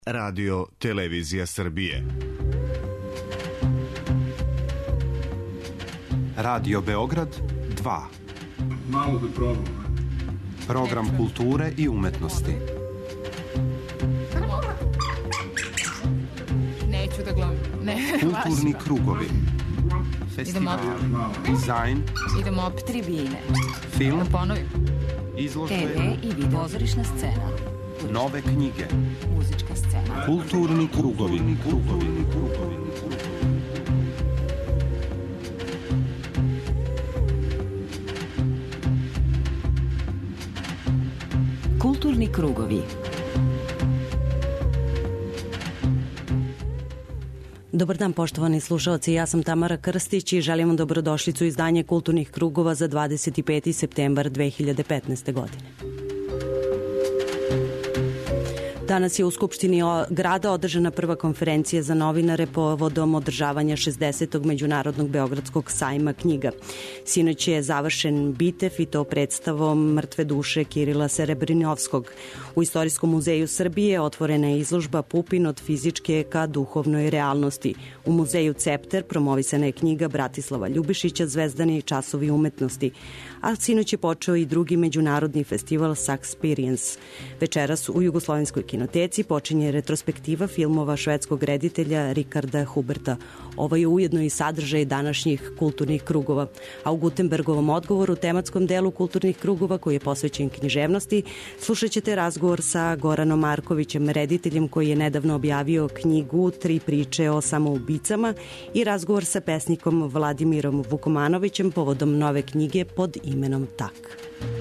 Radio Televizija Srbije. Radio Beograd 2. Malo da probam. Program kulture i umetnosti. Neću da glumim. Kulturni krugovi. Festival. Dizajn. Idemo opet tribine. Film. Da ponovim. Izložbe. TV i video. Pozorišna scena. Nove knjige. Muzička scena. Kulturni krugovi. Kulturni krugovi. Dobar dan, poštovani slušalci, ja sam Tamara Krstić i želim vam dobrodošlicu u izdanje Kulturnih krugova za 25. septembar 2015. godine. Danas je u Skupštini grada održana prva konferencija za novinare povodom održavanja 60. Međunarodnog beogradskog sajma knjiga. Sinoć je završen bitev i to predstavom Mrtve duše Kirila Serebrinovskog. U Istorijskom muzeju Srbije otvorena je izložba Pupin od fizičke ka duhovnoj realnosti. U muzeju Cepter promovisana je knjiga Bratislava Ljubišića Zvezdani časovi umetnosti. A sinoć je počeo i drugi međunarodni festival Saxperience. Večeras u Jugoslovenskoj kinoteci počinje retrospektiva filmova švedskog reditelja Rikarda Huberta. Ovo je ujedno i sadržaj današnjih kulturnih krugova. A u Gutenbergovom odgovoru, tematskom delu kulturnih krugova koji je posvećen književnosti, slušat ćete razgovor sa Goranom Markovićem, rediteljem koji je nedavno objavio knjigu 3 priče o samoubicama i razgovor sa pesnikom Vladimirom Vukomanovićem povodom nove knjige pod imenom Tak.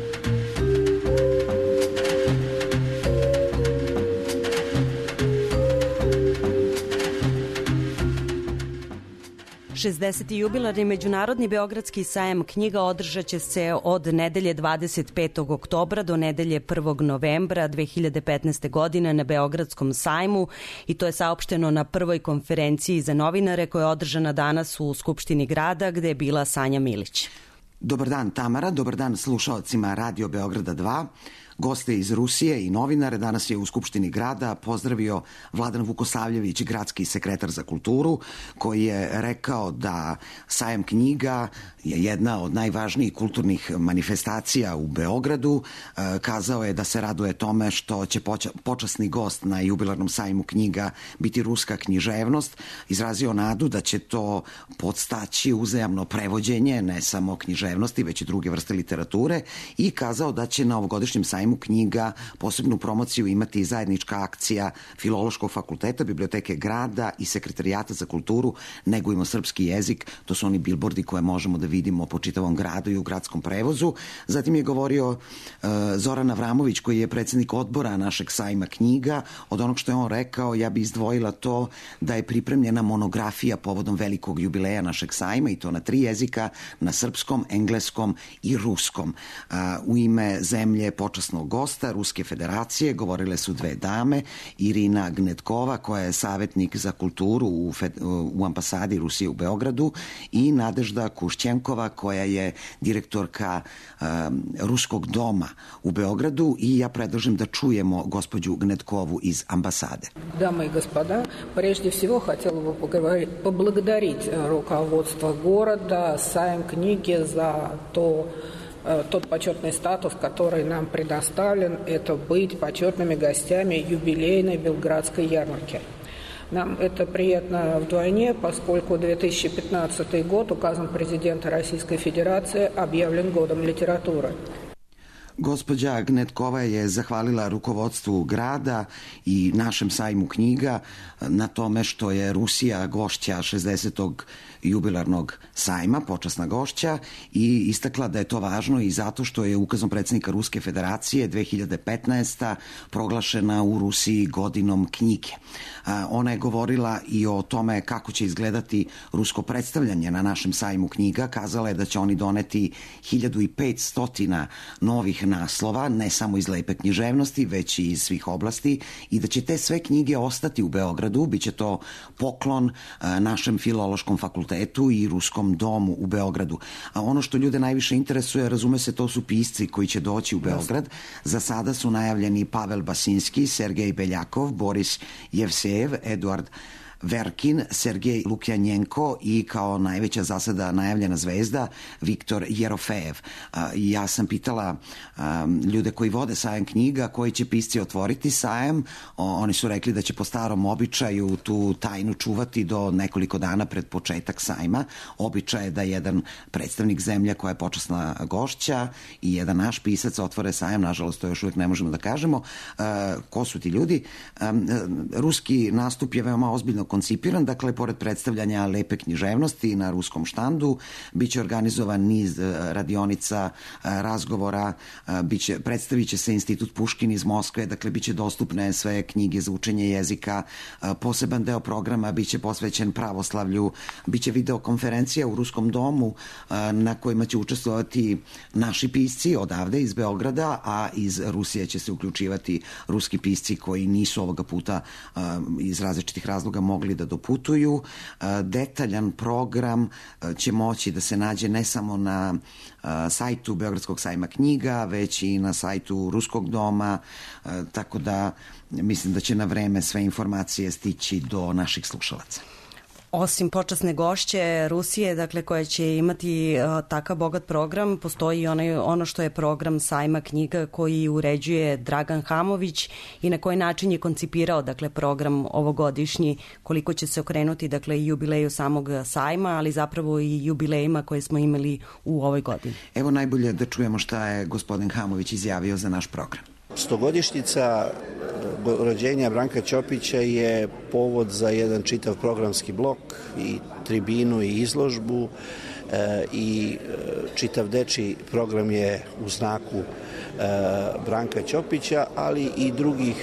Šesdeseti jubilarni Međunarodni beogradski sajam knjiga održat će se od nedelje 25. oktobra do nedelje 1. novembra 2015. godine na Beogradskom sajmu i to je saopšteno na prvoj konferenciji za novinare koja je održana danas u Skupštini grada gde je bila Sanja Milić. Dobar dan Tamara, dobar dan slušaocima Radio Beograda 2. Goste iz Rusije i novinare danas je u Skupštini grada pozdravio Vladan Vukosavljević, gradski sekretar za kulturu, koji je rekao da sajam knjiga je jedna od najvažnijih kulturnih manifestacija u Beogradu. Kazao je da se raduje tome što će počasni gost na jubilarnom sajmu knjiga biti ruska književnost. Izrazio nadu da će to podstaći uzajamno prevođenje ne samo književnosti, već i druge vrste literature i kazao da će na ovogodišnjem sajmu knjiga posebnu promociju imati zajednička akcija Filološkog fakulteta, Biblioteke grada i Sekretarijata za kulturu Negujmo srpski jezik. To su oni bilbordi koje možemo da vidimo po čitavom gradu i u gradskom prevozu. Zatim je govorio Zoran Avramović, koji je predsednik odbora našeg sajma knjiga. Od onog što je on rekao, ja bi izdvojila to da je pripremljena monografija povodom velikog jubileja našeg sajma i to na 3 jezika, na srpskom, engleskom i ruskom. U ime zemlje počasnog gosta Ruske federacije govorile su 2 dame, Irina Gnetkova koja je savjetnik za kulturu u ambasadi Rusije u Beogradu i Nadežda Kušćenkova koja je direktorka Ruskog doma u Beogradu i ja predlažem da čujemo gospođu Gnetkovu iz ambasade. Дамы и господа, прежде всего хотела бы поблагодарить руководство города, Сайм книги за тот почетный статус, который нам предоставлен, это быть почетными гостями юбилейной Белградской ярмарки. Нам это приятно вдвойне, поскольку 2015 год указом президента Российской Федерации объявлен годом литературы. Gospođa Gnetkova je zahvalila rukovodstvu grada i našem sajmu knjiga na tome što je Rusija gošća 60. jubilarnog sajma, počasna gošća, i istakla da je to važno i zato što je ukazom predsjednika Ruske federacije 2015. proglašena u Rusiji godinom knjige. Ona je govorila i o tome kako će izgledati rusko predstavljanje na našem sajmu knjiga. Kazala je da će oni doneti 1500 novih naslova, ne samo iz lepe književnosti, već i iz svih oblasti, i da će te sve knjige ostati u Beogradu. Biće to poklon našem Filološkom fakultetu i Ruskom domu u Beogradu. A ono što ljude najviše interesuje, razume se, to su pisci koji će doći u Beograd. Za sada su najavljeni Pavel Basinski, Sergej Beljakov, Boris Jevsejev, Eduard Verkin, Sergej Lukjanjenko i kao najveća za sada najavljena zvezda Viktor Jerofejev. Ja sam pitala ljude koji vode sajam knjiga koji će pisci otvoriti sajam. Oni su rekli da će po starom običaju tu tajnu čuvati do nekoliko dana pred početak sajma. Običaj je da jedan predstavnik zemlje koja je počasna gošća i jedan naš pisac otvore sajam. Nažalost, to još uvijek ne možemo da kažemo. Ko su ti ljudi? Ruski nastup je veoma ozbiljno koncipiran, dakle, pored predstavljanja lepe književnosti na ruskom štandu, biće organizovan niz radionica, razgovora, predstavit će se Institut Puškin iz Moskve, dakle, biće dostupne sve knjige za učenje jezika, poseban deo programa biće posvećen pravoslavlju, biće videokonferencija u Ruskom domu na kojima će učestvovati naši pisci odavde iz Beograda, a iz Rusije će se uključivati ruski pisci koji nisu ovoga puta iz različitih razloga mogli da doputuju. Detaljan program će moći da se nađe ne samo na sajtu Beogradskog sajma knjiga, već i na sajtu Ruskog doma, tako da mislim da će na vreme sve informacije stići do naših slušalaca. Osim počasne gošće Rusije, dakle, koja će imati takav bogat program, postoji ono što je program sajma knjiga koji uređuje Dragan Hamović i na koji način je koncipirao, dakle, program ovogodišnji, koliko će se okrenuti, dakle, i jubileju samog sajma, ali zapravo i jubilejima koje smo imali u ovoj godini. Evo najbolje da čujemo šta je gospodin Hamović izjavio za naš program. 100-godišnjica rođenja Branka Ćopića je povod za jedan čitav programski blok i tribinu i izložbu i čitav dečiji program je u znaku Branka Ćopića, ali i drugih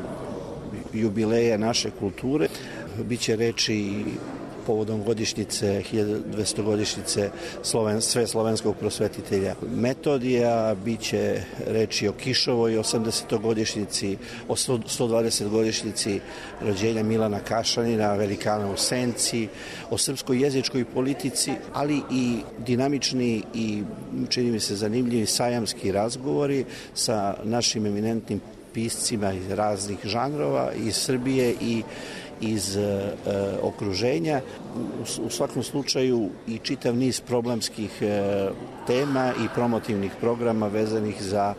jubileja naše kulture. Biće reči povodom godišnjice, 1200-godišnjice sve slovenskog prosvetitelja Metodija, biće reči o Kišovoj 80-godišnjici, o 120-godišnjici rođenja Milana Kašanina, velikana u senci, o srpskoj jezičkoj politici, ali i dinamični i, čini mi se, zanimljivi sajamski razgovori sa našim eminentnim piscima iz raznih žanrova, iz Srbije i iz okruženja. U svakom slučaju i čitav niz problemskih tema i promotivnih programa vezanih za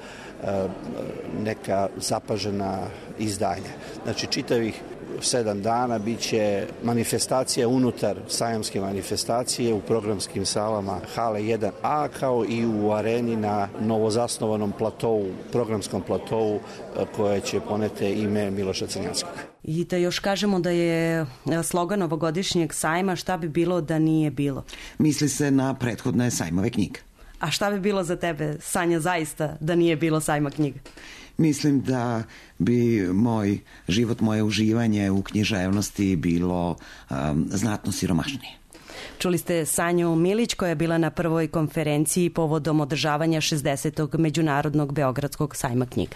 neka zapažena izdanja. Znači, čitavih 7 dana biće manifestacija unutar sajamske manifestacije u programskim salama Hale 1A, kao i u areni na novozasnovanom platovu, programskom platovu koje će ponete ime Miloša Crnjanskog. I da još kažemo da je slogan ovogodišnjeg sajma šta bi bilo da nije bilo. Misli se na prethodne sajmove knjiga. A šta bi bilo za tebe, Sanja, zaista da nije bilo sajma knjiga? Mislim da bi moj život, moje uživanje u književnosti bilo znatno siromašnije. Čuli ste Sanju Milić koja je bila na prvoj konferenciji povodom održavanja 60. Međunarodnog Beogradskog sajma knjiga.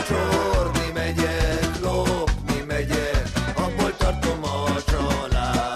Torni megye, abból tartom a család.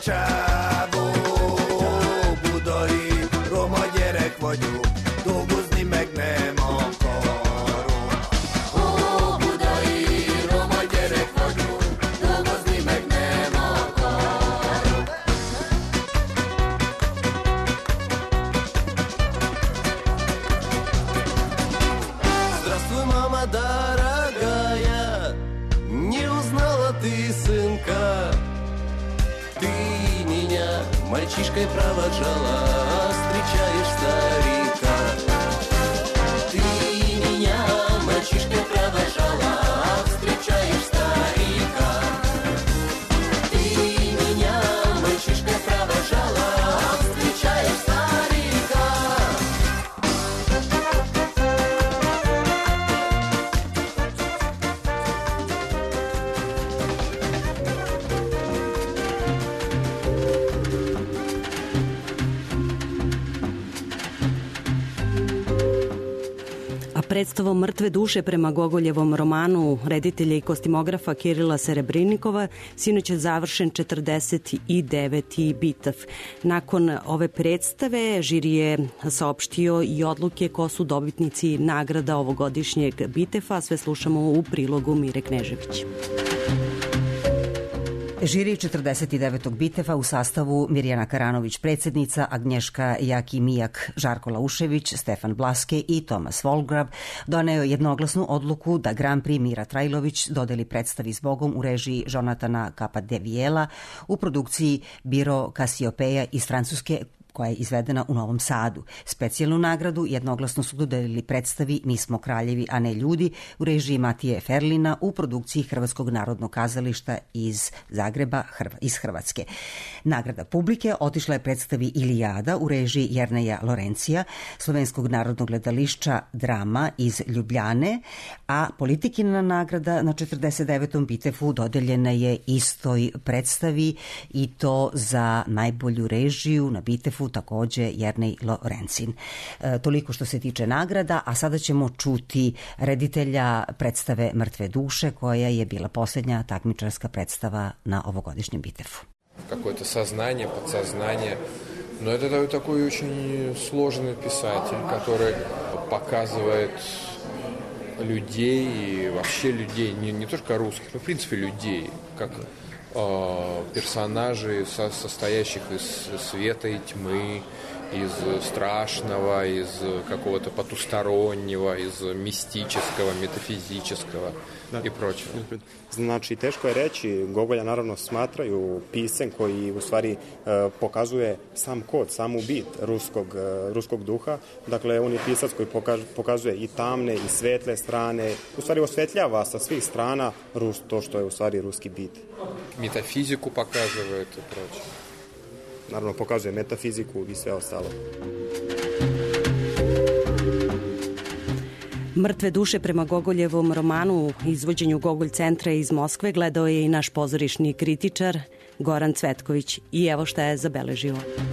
csávó, budai roma gyerek vagyok, dolgozni meg nem akarok. Ó, budai roma gyerek vagyok, dolgozni meg nem akarok. Здравствуй, мама дорогая, не узнала ты сынка. Ты меня мальчишкой провожала, встречаешь старика. Ты меня мальчишкой провожала, встречаешь старика. Ты меня мальчишкой провожала, встречаешь старика. Predstavom Mrtve duše prema Gogoljevom romanu reditelja i kostimografa Kirila Serebrinikova sinoć je završen 49. Bitav. Nakon ove predstave žiri je saopštio i odluke ko su dobitnici nagrada ovogodišnjeg Bitefa. Sve slušamo u prilogu Mire Knežević. Žiri 49. Bitefa u sastavu Mirjana Karanović predsjednica, Agnješka Jakimijak, Žarko Laušević, Stefan Blaske i Tomas Volgrab doneo jednoglasnu odluku da Grand Prix Mira Trajlović dodeli predstavi s Bogom u režiji Jonatana Capadevijela u produkciji Biro Kasiopeja iz Francuske, koja je izvedena u Novom Sadu. Specijalnu nagradu jednoglasno su dodelili predstavi Mi smo kraljevi, a ne ljudi u režiji Matije Ferlina u produkciji Hrvatskog narodnog kazališta iz Zagreba, iz Hrvatske. Nagrada publike otišla je predstavi Ilijada u režiji Jerneja Lorencija, Slovenskog narodnog gledališća Drama iz Ljubljane, a Politikina nagrada na 49. Bitefu dodeljena je istoj predstavi i to za najbolju režiju na Bitefu takođe Jernej Lorencin. Toliko što se tiče nagrada, a sada ćemo čuti reditelja predstave Mrtve duše, koja je bila posljednja takmičarska predstava na ovogodišnjem Bitefu. Какое-то сознание, подсознание. Но это такой очень сложный писатель, который показывает людей и вообще людей, не только русских, но в принципе людей, как персонажей, состоящих из света и тьмы, из страшного, из какого-то потустороннего, iz mističkog, metafizičkog i prочего. Znači, teško je reći, Gogolja naravno smatraju pisem koji u stvari pokazuje sam kod, samu bit ruskog duha. Dakle, on je pisac koji pokazuje i tamne i svetle strane, u stvari osvetljava sa svih strana to što je u stvari ruski bit. Metafiziku pokazuje i prочее. Naravno, pokazuje metafiziku i sve ostalo. Mrtve duše prema Gogoljevom romanu, izvođenju Gogolj centra iz Moskve, gledao je i naš pozorišni kritičar Goran Cvetković. I evo šta je zabeležio.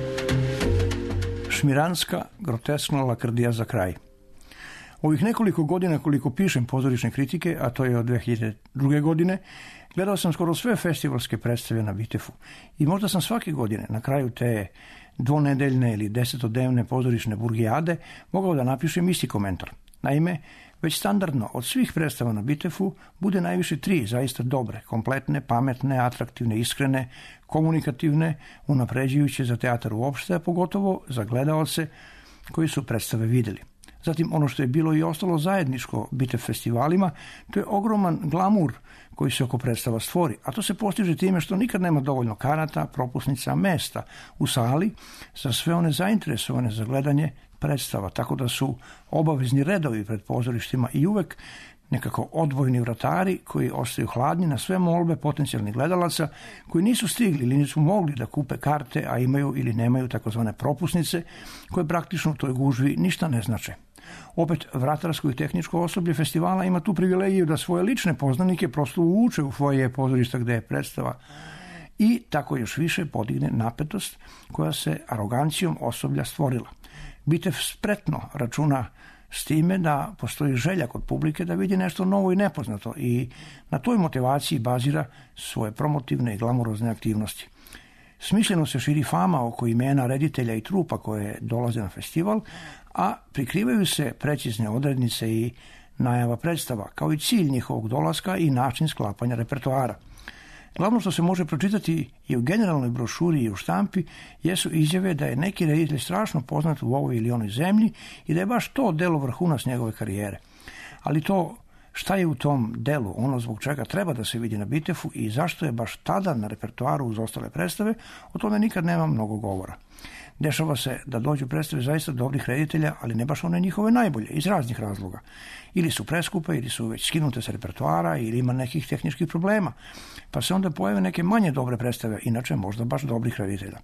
Šmiranska, groteskna lakrdija za kraj. Ovih nekoliko godina koliko pišem pozorišne kritike, a to je od 2002. godine, gledao sam skoro sve festivalske predstave na Bitefu i možda sam svake godine na kraju te dvonedeljne ili 10-dnevne pozorišne burgijade mogao da napišem isti komentar. Naime, već standardno od svih predstava na Bitefu bude najviše 3 zaista dobre, kompletne, pametne, atraktivne, iskrene, komunikativne, unapređujuće za teatar uopšte, a pogotovo za gledaoce koji su predstave videli. Zatim, ono što je bilo i ostalo zajedničko Bitev festivalima, to je ogroman glamur koji se oko predstava stvori, a to se postiže time što nikad nema dovoljno karata, propusnica, mesta u sali za sve one zainteresovane za gledanje predstava, tako da su obavezni redovi pred pozorištima i uvek nekako odvojni vratari koji ostaju hladni na sve molbe potencijalnih gledalaca koji nisu stigli ili nisu mogli da kupe karte, a imaju ili nemaju takozvane propusnice koje praktično u toj gužvi ništa ne znače. Opet, vratarsko i tehničko osoblje festivala ima tu privilegiju da svoje lične poznanike prosto uvuče u foje pozorišta gde je predstava i tako još više podigne napetost koja se arogancijom osoblja stvorila. Bitev spretno računa s time da postoji želja kod publike da vidi nešto novo i nepoznato i na toj motivaciji bazira svoje promotivne i glamurozne aktivnosti. Smišljeno se širi fama oko imena reditelja i trupa koje dolaze na festival, a prikrivaju se precizne odrednice i najava predstava, kao i cilj njihovog dolaska i način sklapanja repertoara. Glavno što se može pročitati i u generalnoj brošuri i u štampi jesu izjave da je neki reditelj strašno poznat u ovoj ili onoj zemlji i da je baš to delo vrhunac njegove karijere. Ali to šta je u tom delu, ono zbog čega treba da se vidi na Bitefu i zašto je baš tada na repertoaru uz ostale predstave, o tome nikad nema mnogo govora. Dešava se da dođu predstave zaista dobrih reditelja, ali ne baš one njihove najbolje, iz raznih razloga. Ili su preskupe, ili su već skinute sa repertoara, ili ima nekih tehničkih problema. Pa se onda pojave neke manje dobre predstave, inače možda baš dobrih reditelja.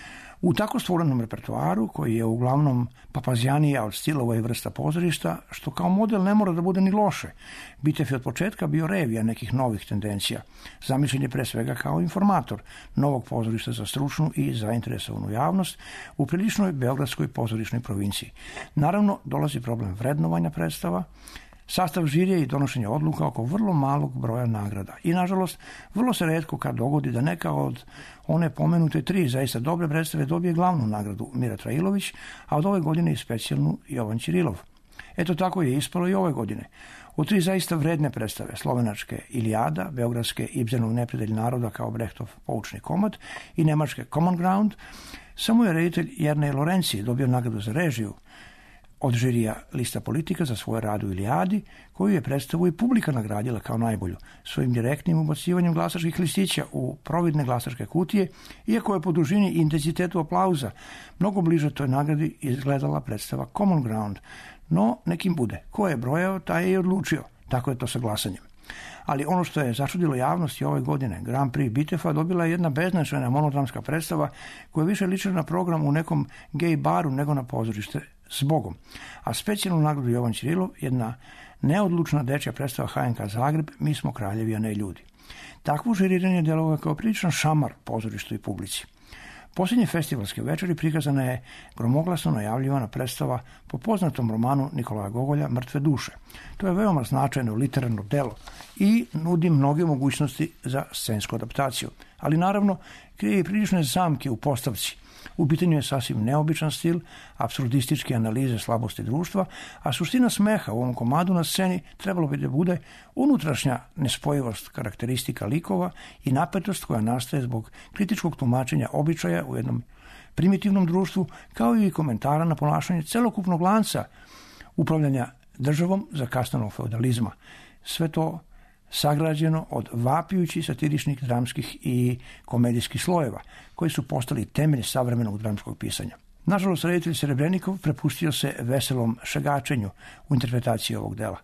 U tako stvorenom repertoaru, koji je uglavnom papazjanija od stilova i vrsta pozorišta, što kao model ne mora da bude ni loše, Bitef je od početka bio revija nekih novih tendencija. Zamišljen je pre svega kao informator novog pozorišta za stručnu i zainteresovanu javnost u priličnoj beogradskoj pozorišnoj provinciji. Naravno, dolazi problem vrednovanja predstava, sastav žirija i donošenja odluka oko vrlo malog broja nagrada. I, nažalost, vrlo se retko kad dogodi da neka od one pomenute 3 zaista dobre predstave dobije glavnu nagradu Mira Trailović, a od ove godine i specijalnu Jovan Ćirilov. Eto tako je ispalo i ove godine. Od 3 zaista vredne predstave, slovenačke Ilijada, beogradske Ibzenov neprijatelj naroda kao Brechtov poučni komad i nemačke Common Ground, samo je reditelj Jernej Lorenci dobio nagradu za režiju od žirija Lista politika za svoje rad u Ilijadi, koju je predstavu i publika nagradila kao najbolju, svojim direktnim ubacivanjem glasačkih listića u providne glasačke kutije, iako je po dužini i intenzitetu aplauza mnogo bliže toj nagradi izgledala predstava Common Ground. No, nekim bude. Ko je brojao, taj je i odlučio. Tako je to sa glasanjem. Ali ono što je začudilo javnost i ove godine, Grand Prix Bitefa dobila je jedna beznačajna monodramska predstava koja više liči na program u nekom gej baru nego na pozorište s Bogom. A specijalnu nagradu Jovan Ćirilov, jedna neodlučna dečja predstava HNK Zagreb, Mi smo kraljevi, a ne ljudi. Takvo žiriranje djelovalo kao priličan šamar pozorištu i publici. Posljednje festivalske večeri prikazana je gromoglasno najavljivana predstava po poznatom romanu Nikolaja Gogolja Mrtve duše. To je veoma značajno literarno delo i nudi mnoge mogućnosti za scensku adaptaciju. Ali naravno, krije i prilične zamke u postavci. U pitanju je sasvim neobičan stil, apsurdističke analize slabosti društva, a suština smeha u ovom komadu na sceni trebalo bi da bude unutrašnja nespojivost karakteristika likova i napetost koja nastaje zbog kritičkog tumačenja običaja u jednom primitivnom društvu, kao i komentara na ponašanje celokupnog lanca upravljanja državom za kasnanog feudalizma. Sve to sagrađeno od vapijućih satiričnih dramskih i komedijskih slojeva, koji su postali temelj savremenog dramskog pisanja. Nažalost, reditelj Serebrenikov prepustio se veselom šegačenju u interpretaciji ovog dela,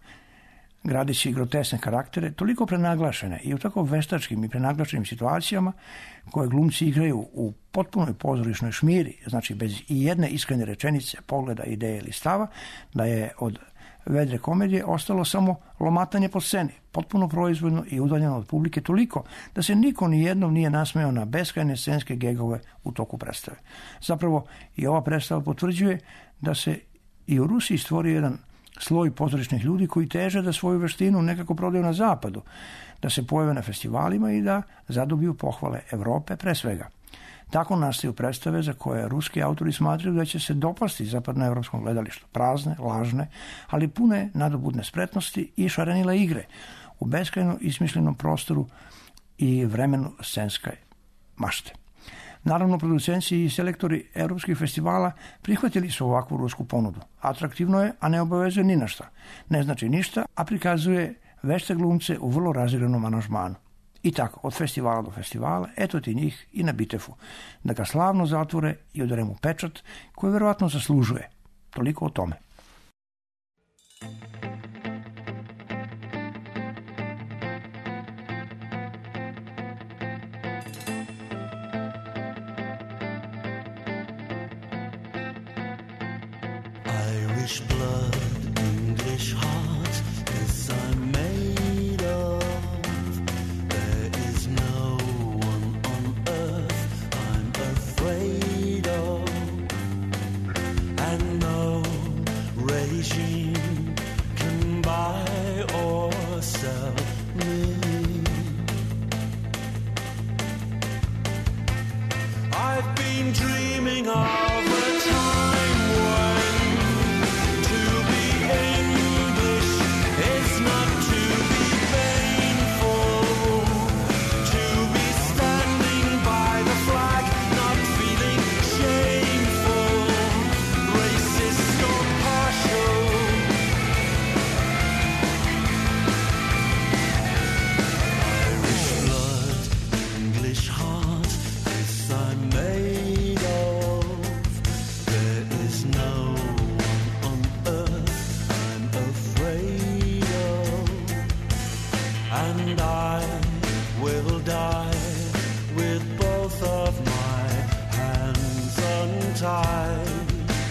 gradeći grotesne karaktere, toliko prenaglašene i u tako veštačkim i prenaglašenim situacijama koje glumci igraju u potpunoj pozorišnoj šmiri, znači bez i jedne iskrene rečenice, pogleda, ideje ili stava, da je od vedre komedije ostalo samo lomatanje po sceni, potpuno proizvoljno i udaljeno od publike toliko da se niko ni jednom nije nasmejao na beskrajne scenske gegove u toku predstave. Zapravo i ova predstava potvrđuje da se i u Rusiji stvorio jedan sloj pozorišnih ljudi koji teže da svoju veštinu nekako prodaju na zapadu, da se pojave na festivalima i da zadobiju pohvale Evrope pre svega. Tako nastaju predstave za koje ruski autori smatraju da će se dopasti zapadnoevropskom gledalištu. Prazne, lažne, ali pune nadobudne spretnosti i šarenile igre u beskrajno ismišljenom prostoru i vremenu scenske mašte. Naravno, producenci i selektori evropskih festivala prihvatili su ovakvu rusku ponudu. Atraktivno je, a ne obavezuje ni na šta. Ne znači ništa, a prikazuje vešte glumce u vrlo razigranom aranžmanu. I tako, od festivala do festivala, eto ti njih i na Bitefu, da ga slavno zatvore i udare mu pečat koji verovatno zaslužuje. Toliko o tome. Irish blood, English heart, this I'm made of. There is no one on earth I'm afraid of, and no regime can buy or sell me. been dreaming of a time when to be English is not to be painful, to be standing by the flag, not feeling shameful, racist or partial. Irish blood, English heart, this I'm made of. There is no one on earth I'm afraid of, and I will die with both of my hands untied.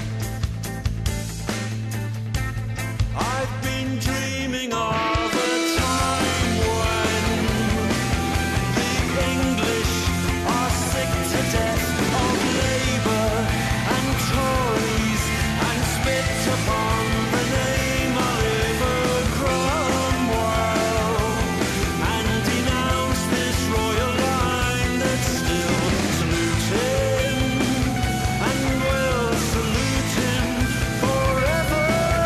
I've been dreaming of a time when the English are sick to death of Labour and Tories and spit upon the name Oliver Cromwell and denounce this royal line that's still saluting and will salute him forever.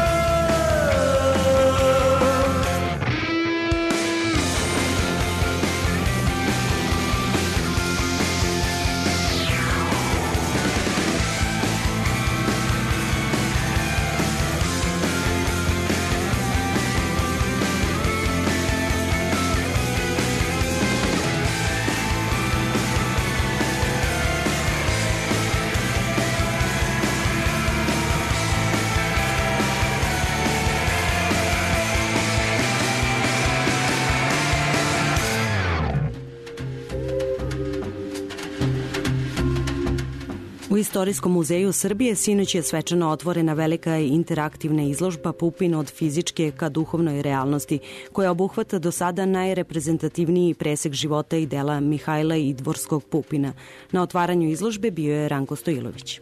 U Istorijskom muzeju Srbije sinoć je svečano otvorena velika interaktivna izložba Pupin od fizičke ka duhovnoj realnosti, koja obuhvata do sada najreprezentativniji presek života i dela Mihajla Idvorskog Pupina. Na otvaranju izložbe bio je Ranko Stojilović.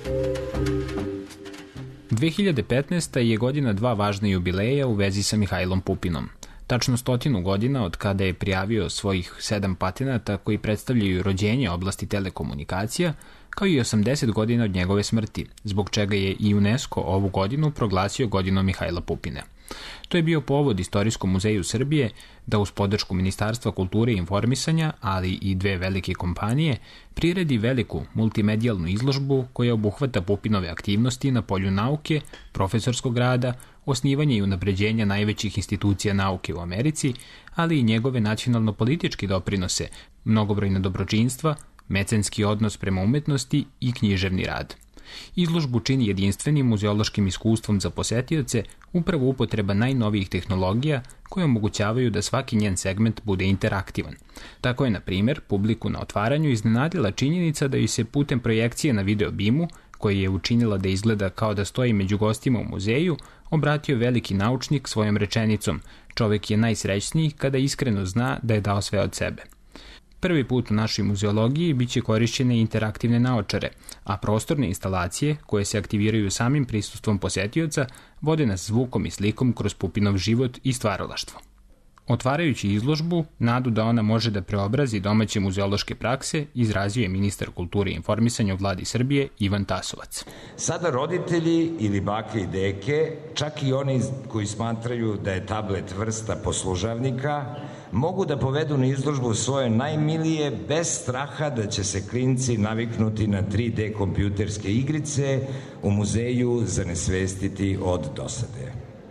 2015. je godina dva važna jubileja u vezi sa Mihajlom Pupinom. Tačno 100 godina od kada je prijavio svojih 7 patenata koji predstavljaju rođenje oblasti telekomunikacija, kao i 80 godina od njegove smrti, zbog čega je i UNESCO ovu godinu proglasio godinom Mihajla Pupina. To je bio povod Istorijskom muzeju Srbije da uz podršku Ministarstva kulture i informisanja, ali i dve velike kompanije, priredi veliku multimedijalnu izložbu koja obuhvata Pupinove aktivnosti na polju nauke, profesorskog rada, osnivanje i unapređenja najvećih institucija nauke u Americi, ali i njegove nacionalno-političke doprinose, mnogobrojna dobročinstva, mecenski odnos prema umetnosti i književni rad. Izložbu čini jedinstvenim muzeološkim iskustvom za posetioce upravo upotreba najnovijih tehnologija koje omogućavaju da svaki njen segment bude interaktivan. Tako je, na primjer, publiku na otvaranju iznenadila činjenica da joj se putem projekcije na video bimu, koja je učinila da izgleda kao da stoji među gostima u muzeju, obratio veliki naučnik svojom rečenicom: "Čovek je najsrećniji kada iskreno zna da je dao sve od sebe." Prvi put u našoj muzeologiji biće korišćene interaktivne naočare, a prostorne instalacije, koje se aktiviraju samim prisustvom posetioca, vode nas zvukom i slikom kroz Pupinov život i stvaralaštvo. Otvarajući izložbu, nadu da ona može da preobrazi domaće muzeološke prakse, izrazio je ministar kulture i informisanja u vladi Srbije Ivan Tasovac. Sada roditelji ili bake i deke, čak i oni koji smatraju da je tablet vrsta poslužavnika, mogu da povedu na izložbu svoje najmilije bez straha da će se klinci naviknuti na 3D kompjuterske igrice u muzeju zanesvestiti od dosade.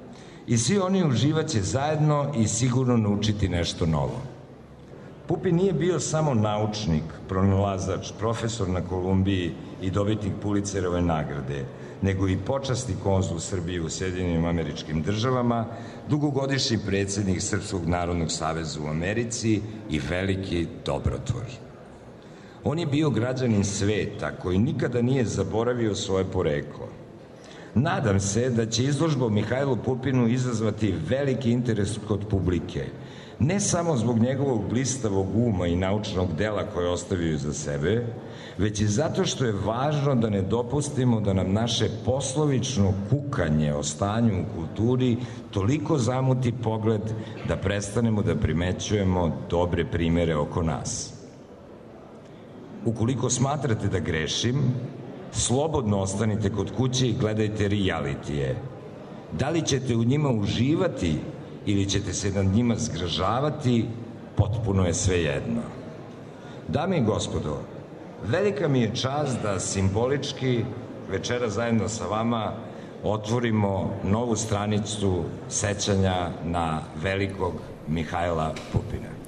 I svi oni uživaće zajedno i sigurno naučiti nešto novo. Pupin nije bio samo naučnik, pronalazač, profesor na Kolumbiji i dobitnik Pulitzerove nagrade, nego i počasni konzul Srbije u Sjedinjenim Američkim Državama, dugogodišnji predsjednik Srpskog narodnog saveza u Americi i veliki dobrotvor. On je bio građanin sveta koji nikada nije zaboravio svoje poreklo. Nadam se da će izložba o Mihajlu Pupinu izazvati veliki interes kod publike, ne samo zbog njegovog blistavog uma i naučnog dela koje ostavio iza sebe, već i zato što je važno da ne dopustimo da nam naše poslovično kukanje o stanju u kulturi toliko zamuti pogled da prestanemo da primećujemo dobre primere oko nas. Ukoliko smatrate da grešim, slobodno ostanite kod kuće i gledajte realitije. Da li ćete u njima uživati ili ćete se nad njima zgražavati, potpuno je svejedno. Dame i gospodo, velika mi je čast da simbolički večera zajedno sa vama otvorimo novu stranicu sećanja na velikog Mihajla Pupina.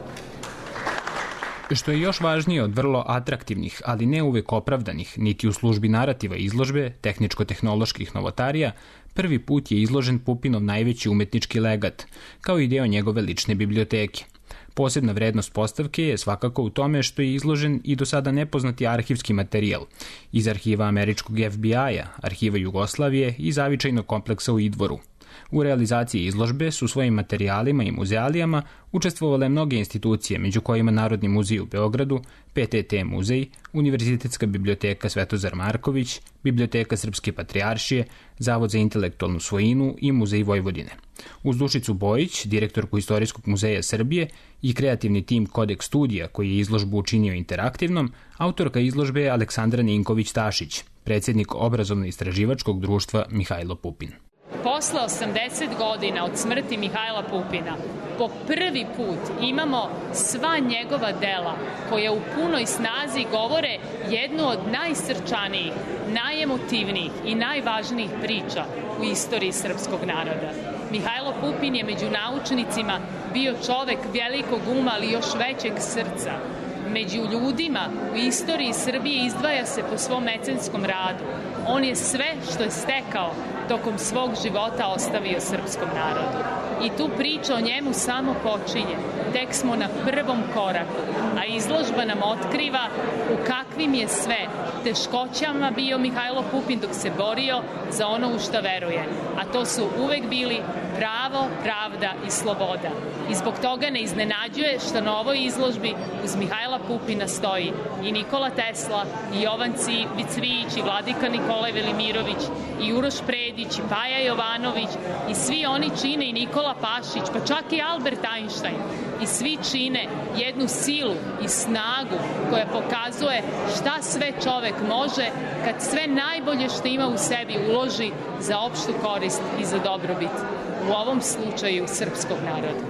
Što je još važnije od vrlo atraktivnih, ali ne uvek opravdanih, niti u službi narativa izložbe, tehničko-tehnoloških novotarija, prvi put je izložen Pupinov najveći umetnički legat, kao i deo njegove lične biblioteke. Posebna vrednost postavke je svakako u tome što je izložen i do sada nepoznati arhivski materijal iz arhiva američkog FBI-a, arhiva Jugoslavije i zavičajnog kompleksa u Idvoru. U realizaciji izložbe su svojim materijalima i muzealijama učestvovale mnoge institucije, među kojima Narodni muzej u Beogradu, PTT muzej, Univerzitetska biblioteka Svetozar Marković, Biblioteka Srpske patrijaršije, Zavod za intelektualnu svojinu i Muzej Vojvodine. Uz Dušicu Bojić, direktorku Istorijskog muzeja Srbije i kreativni tim Kodeks studija koji je izložbu učinio interaktivnom, autorka izložbe je Aleksandra Ninković-Tašić, predsjednik obrazovno-istraživačkog društva Mihajlo Pupin. Posle 80 godina od smrti Mihajla Pupina, po prvi put imamo sva njegova dela koja u punoj snazi govore jednu od najsrčanijih, najemotivnijih i najvažnijih priča u istoriji srpskog naroda. Mihajlo Pupin je među naučnicima bio čovek velikog uma, ali još većeg srca. Među ljudima u istoriji Srbije izdvaja se po svom mecenskom radu. On je sve što je stekao tokom svog života ostavio srpskom narodu. I tu priča o njemu samo počinje. Tek smo na prvom koraku, a izložba nam otkriva u kakvim je sve teškoćama bio Mihajlo Pupin dok se borio za ono u šta veruje. A to su uvek bili pravo, pravda i sloboda. I zbog toga ne iznenađuje što na ovoj izložbi uz Mihajla Pupina stoji i Nikola Tesla, i Jovan Cvijić, i Vladika Nikolaj Velimirović, i Uroš Predić, i Paja Jovanović, i svi oni čine, i Nikola Pašić, pa čak i Albert Einstein. I svi čine jednu silu i snagu koja pokazuje šta sve čovek može kad sve najbolje što ima u sebi uloži za opštu korist i za dobrobit. U ovom slučaju srpskog naroda.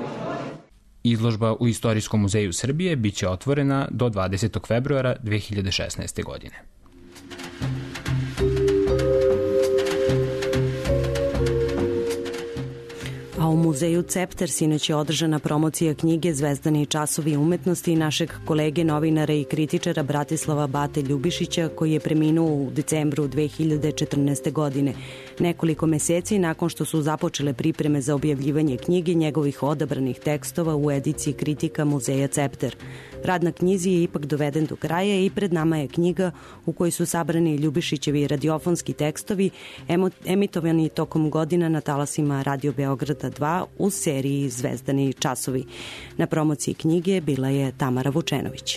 Izložba u Istorijskom muzeju Srbije biće otvorena do 20. februara 2016. godine. A u muzeju Cepter sinoć je održana promocija knjige Zvezdani časovi umetnosti i našeg kolege novinara i kritičara Bratislava Bate Ljubišića, koji je preminuo u decembru 2014. godine. Nekoliko meseci nakon što su započele pripreme za objavljivanje knjige njegovih odabranih tekstova u ediciji kritika muzeja Cepter. Rad na knjizi je ipak doveden do kraja i pred nama je knjiga u kojoj su sabrani Ljubišićevi radiofonski tekstovi emitovani tokom godina na talasima Radio Beograda 2 u seriji Zvezdani časovi. Na promociji knjige bila je Tamara Vučenović.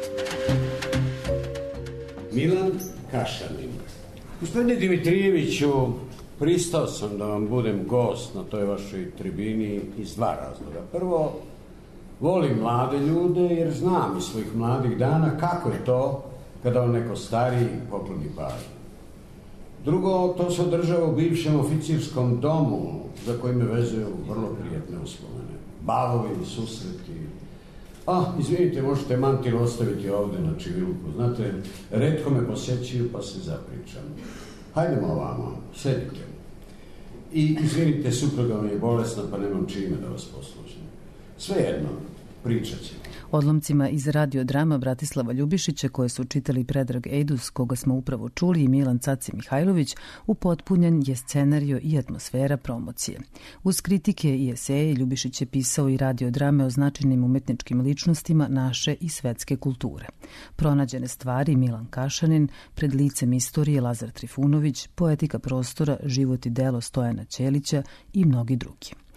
Milan Kašanin. Gospodine Dimitrijeviću, pristao sam da vam budem gost na toj vašoj tribini iz dva razloga. Prvo, volim mlade ljude jer znam iz svojih mladih dana kako je to kada vam neko stariji pokloni pažnju. Drugo, to se održava u bivšem oficirskom domu za koji me vezuju vrlo prijatne uspomene. Balovi, susreti. Izvinite, možete mantil ostaviti ovde na čivilku. Znate, retko me posjećuju pa se zapričam. Hajdemo ovamo, sedite. I izvinite, supruga mi je bolesna pa nemam čime da vas poslužim. Svejedno, pričat ćemo. Odlomcima iz radiodrama Bratislava Ljubišića koje su čitali Predrag Ejdus, koga smo upravo čuli, i Milan Caci Mihajlović, upotpunjen je scenario i atmosfera promocije. Uz kritike i eseje Ljubišić je pisao i radiodrame o značajnim umetničkim ličnostima naše i svetske kulture. Pronađene stvari Milan Kašanin, Pred licem istorije Lazar Trifunović, Poetika prostora, Život i delo Stojana Ćelića i mnogi drugi.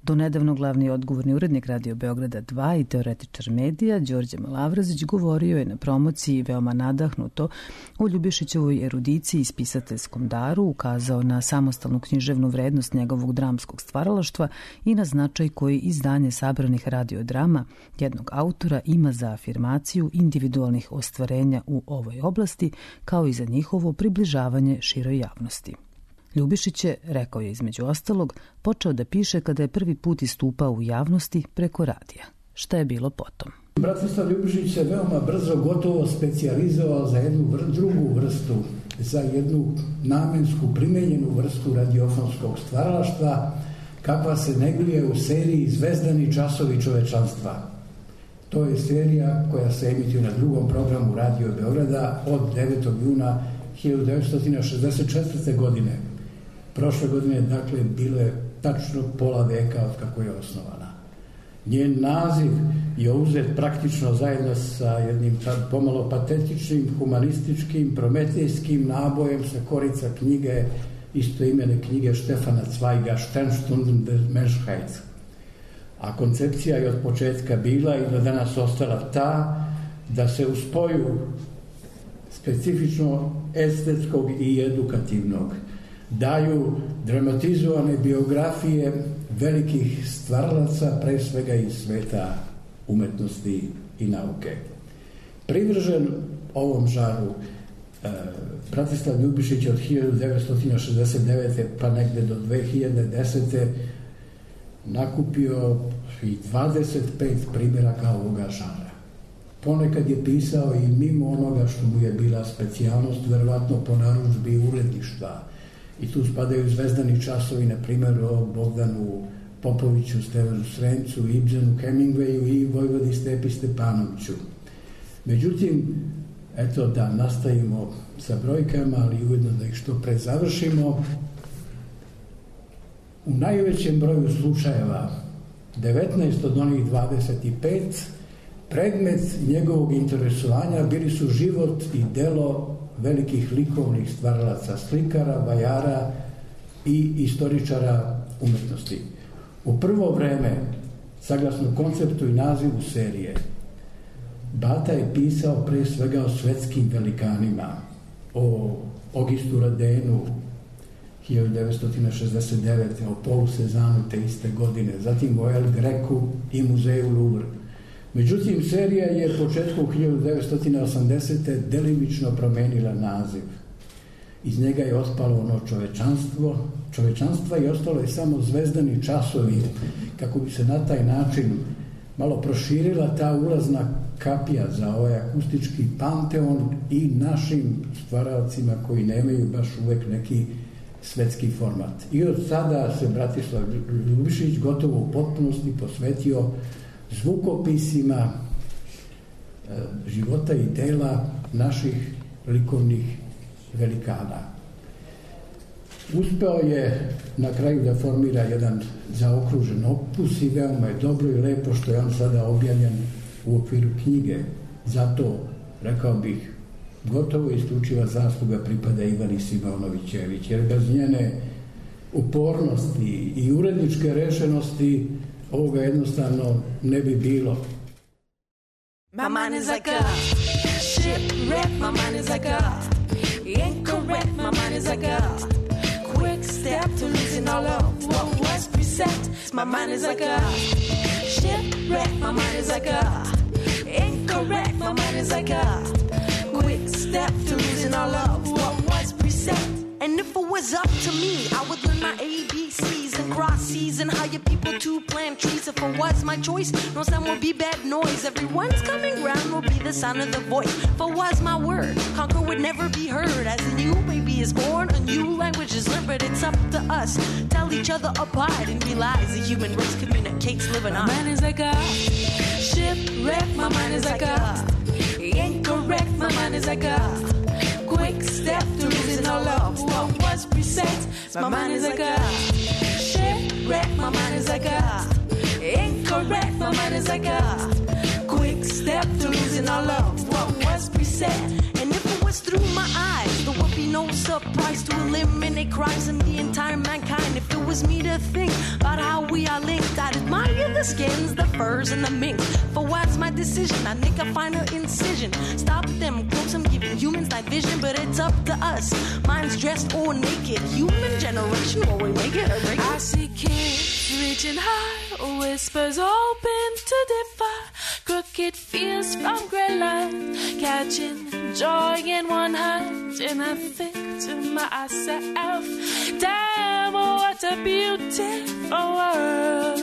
Do nedavno glavni odgovorni urednik Radio Beograda 2 i teoretičar medija Đorđe Malavrazić govorio je na promociji veoma nadahnuto o Ljubišićevoj erudiciji i spisateljskom daru, ukazao na samostalnu književnu vrednost njegovog dramskog stvaralaštva i na značaj koji izdanje sabranih radiodrama jednog autora ima za afirmaciju individualnih ostvarenja u ovoj oblasti, kao i za njihovo približavanje široj javnosti. Ljubišić je, rekao je između ostalog, počeo da piše kada je prvi put istupao u javnosti preko radija. Šta je bilo potom? Bratislav Ljubišić se veoma brzo gotovo specijalizovao za jednu drugu vrstu, za jednu namensku, primenjenu vrstu radiofonskog stvaralaštva, kakva se neguje u seriji Zvezdani časovi čovečanstva. To je serija koja se emituje na drugom programu Radio Beograda od 9. juna 1964. godine. Prošle godine, dakle, bilo je tačno pola veka od kako je osnovana. Njen naziv je uzet praktično zajedno sa jednim pomalo patetičnim, humanističkim, prometejskim nabojem sa korica knjige, istoimene knjige Štefana Cvajga, Sternstunden der Menschheit. A koncepcija je od početka bila i do danas ostala ta da se u spoju specifično estetskog i edukativnog daju dramatizovane biografije velikih stvaralaca, pre svega iz sveta umetnosti i nauke. Privržen ovom žaru, Bratislav Ljubišić od 1969. pa negde do 2010. nakupio i 25 primjeraka ovoga žara. Ponekad je pisao i mimo onoga što mu je bila specijalnost, verovatno po narudžbi uredništva. I tu spadaju Zvezdani časovi, na primjer o Bogdanu Popoviću, Stevanu Sremcu, Ibsenu, Hemingwayu i Vojvodi Stepi Stepanoviću. Međutim, eto da nastavimo sa brojkama, ali ujedno da ih što pre završimo. U najvećem broju slučajeva, 19 od onih 25, predmet njegovog interesovanja bili su život i delo velikih likovnih stvaralaca, slikara, vajara i istoričara umetnosti. U prvo vreme, saglasno konceptu i nazivu serije, Bata je pisao pre svega o svetskim velikanima, o Augustu Rodinu 1969. o Paulu Cézanne te iste godine, zatim o El Greku i muzeju Louvre. Međutim, serija je početkom 1980. delimično promenila naziv. Iz njega je ospalo ono čovečanstva i ostalo je samo Zvezdani časovi, kako bi se na taj način malo proširila ta ulazna kapija za ovaj akustički panteon i našim stvaralcima koji nemaju baš uvek neki svetski format. I od sada se Bratislav Ljubišić gotovo u potpunosti posvetio zvukopisima života i dela naših likovnih velikana. Uspeo je na kraju da formira jedan zaokružen opus i veoma je dobro i lepo što je on sada objavljen u okviru knjige. Zato, rekao bih, gotovo isključiva zasluga pripada Ivani Simonovićević, jer bez njene upornosti i uredničke rešenosti ovoga jednostavno ne bi bilo. My mind is like a shipwreck, my mind is like a incorrect, my mind is like a quick step to losing all of what was preset. My mind is like a shipwreck, my mind is like a incorrect, my mind is like a quick step to losing all of what was preset. And if it was up to me, I would learn my ABCs and cross C's and hire people to plant trees. If it was my choice, no sound will be bad noise. Everyone's coming round will be the sound of the voice. If it was my word, conquer would never be heard. As a new baby is born, a new language is learned, but it's up to us. Tell each other apart and realize the human race communicates living on. My mind is like a shipwreck, my mind is like a incorrect, my mind is like a quick step to losing all of what was preset. My mind is like a shipwreck, my mind is like a incorrect, my mind is like a quick step to losing all of what was preset. And if it was through my eyes, there would be no surprised to eliminate crimes in the entire mankind. If it was me to think about how we are linked, I'd admire the skins, the furs, and the minks. For what's my decision? I make a final incision. Stop them quotes, I'm giving humans night vision, but it's up to us. Minds dressed or naked, human generation, will we make it or break it? I see kids reaching high, whispers open to defy, crooked fields from gray light, catching joy in one hand, and I think to myself, damn, what a beautiful world.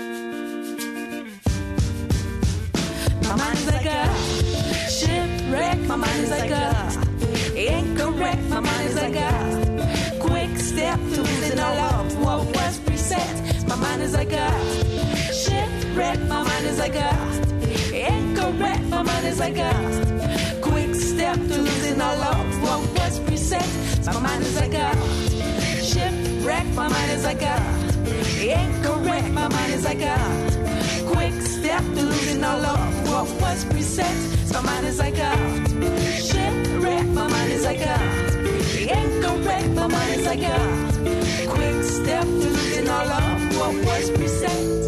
My mind is like a shipwreck, my mind is like a incorrect, my mind is like a quick step to losing all of what was preset. My mind is like a shipwreck, my mind is like a incorrect, my mind is like a quick step to losing all of what was preset. My mind is like a shipwreck, my mind is like a incorrect, my mind is like a quick step to losing all of what was preset. My mind is like a shipwreck, my mind is like a incorrect, my mind is like a quick step to losing all of what was preset.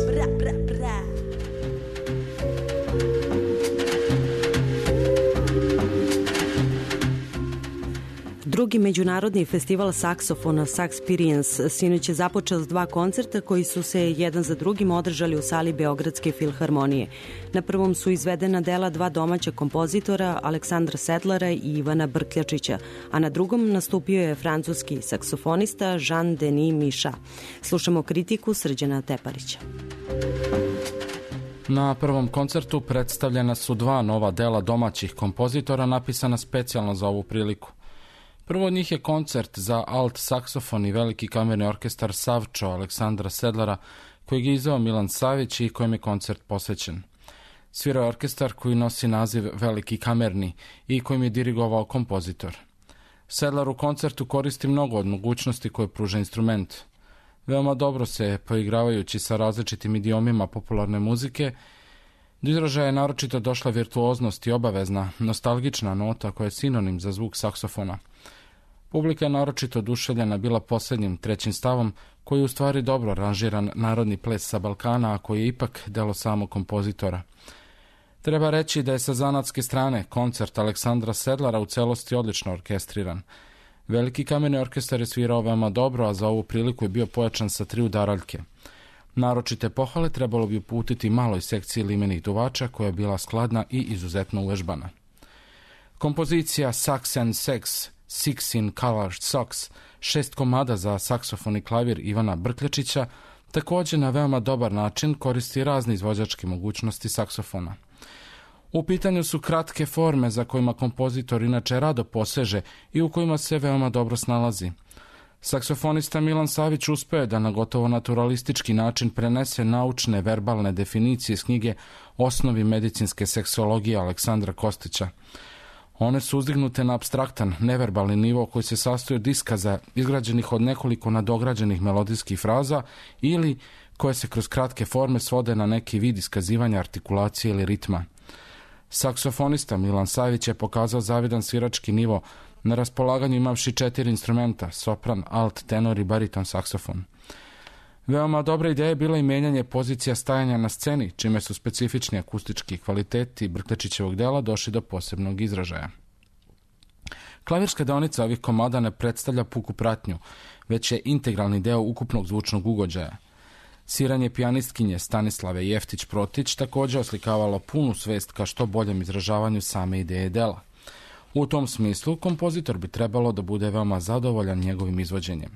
Drugi međunarodni festival saksofona Saxperience sinoć je započeo s 2 koncerta koji su se jedan za drugim održali u sali Beogradske filharmonije. Na prvom su izvedena dela 2 domaća kompozitora, Aleksandra Sedlara i Ivana Brkljačića, a na drugom nastupio je francuski saksofonista Jean-Denis Micha. Slušamo kritiku Srđana Teparića. Na prvom koncertu predstavljena su 2 nova dela domaćih kompozitora napisana specijalno za ovu priliku. Prvo od njih je koncert za alt saksofon i veliki kamerni orkestar Savčo Aleksandra Sedlara, kojeg je izveo Milan Savić i kojem je koncert posvećen. Svirao je orkestar koji nosi naziv Veliki kamerni i kojim je dirigovao kompozitor. Sedlar u koncertu koristi mnogo od mogućnosti koje pruža instrument. Veoma dobro se, poigravajući sa različitim idiomima popularne muzike, do izražaja je naročito došla virtuoznost i obavezna, nostalgična nota koja je sinonim za zvuk saksofona. Publika je naročito oduševljena bila posljednjim 3. stavom, koji je u stvari dobro aranžiran narodni ples sa Balkana, a koji je ipak delo samog kompozitora. Treba reći da je sa zanatske strane koncert Aleksandra Sedlara u celosti odlično orkestriran. Veliki kamerni orkestar je svirao veoma dobro, a za ovu priliku je bio pojačan sa 3 udaraljke. Naročite pohvale trebalo bi uputiti maloj sekciji limenih duvača koja je bila skladna i izuzetno uvežbana. Kompozicija Sax and Sex, Six in Colored Socks, 6 komada za saksofon i klavir Ivana Brkljačića, također na veoma dobar način koristi razne izvođačke mogućnosti saksofona. U pitanju su kratke forme za kojima kompozitor inače rado poseže i u kojima se veoma dobro snalazi. Saksofonista Milan Savić uspeo je da na gotovo naturalistički način prenese naučne verbalne definicije iz knjige Osnovi medicinske seksologije Aleksandra Kostića. One su uzdignute na apstraktan, neverbalni nivo koji se sastoji od iskaza izgrađenih od nekoliko nadograđenih melodijskih fraza ili koje se kroz kratke forme svode na neki vid iskazivanja artikulacije ili ritma. Saksofonista Milan Savić je pokazao zavidan svirački nivo, na raspolaganju imavši 4 instrumenta, sopran, alt, tenor i bariton saksofon. Veoma dobra ideja je bila i menjanje pozicija stajanja na sceni, čime su specifični akustički kvaliteti Brkljačićevog dela došli do posebnog izražaja. Klavirska deonica ovih komada ne predstavlja puku pratnju, već je integralni deo ukupnog zvučnog ugođaja. Sviranje pijanistkinje Stanislave Jeftić-Protić također oslikavalo punu svest ka što boljem izražavanju same ideje dela. U tom smislu, kompozitor bi trebalo da bude veoma zadovoljan njegovim izvođenjem.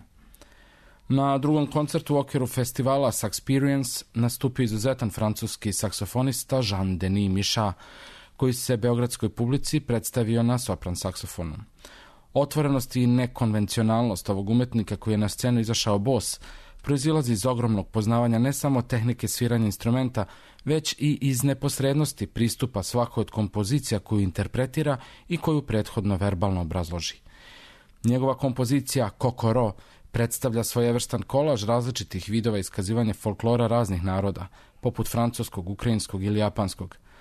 Na drugom koncertu u okviru festivala Saxperience nastupio izuzetan francuski saksofonista Jean-Denis Micha, koji se beogradskoj publici predstavio na sopran saksofonu. Otvorenost i nekonvencionalnost ovog umetnika koji je na scenu izašao bos proizilazi iz ogromnog poznavanja ne samo tehnike sviranja instrumenta, već i iz neposrednosti pristupa svakoj od kompozicija koju interpretira i koju prethodno verbalno obrazloži. Njegova kompozicija Kokoro predstavlja svojevrstan kolaž različitih vidova iskazivanja folklora raznih naroda, poput francuskog, ukrajinskog ili japanskog.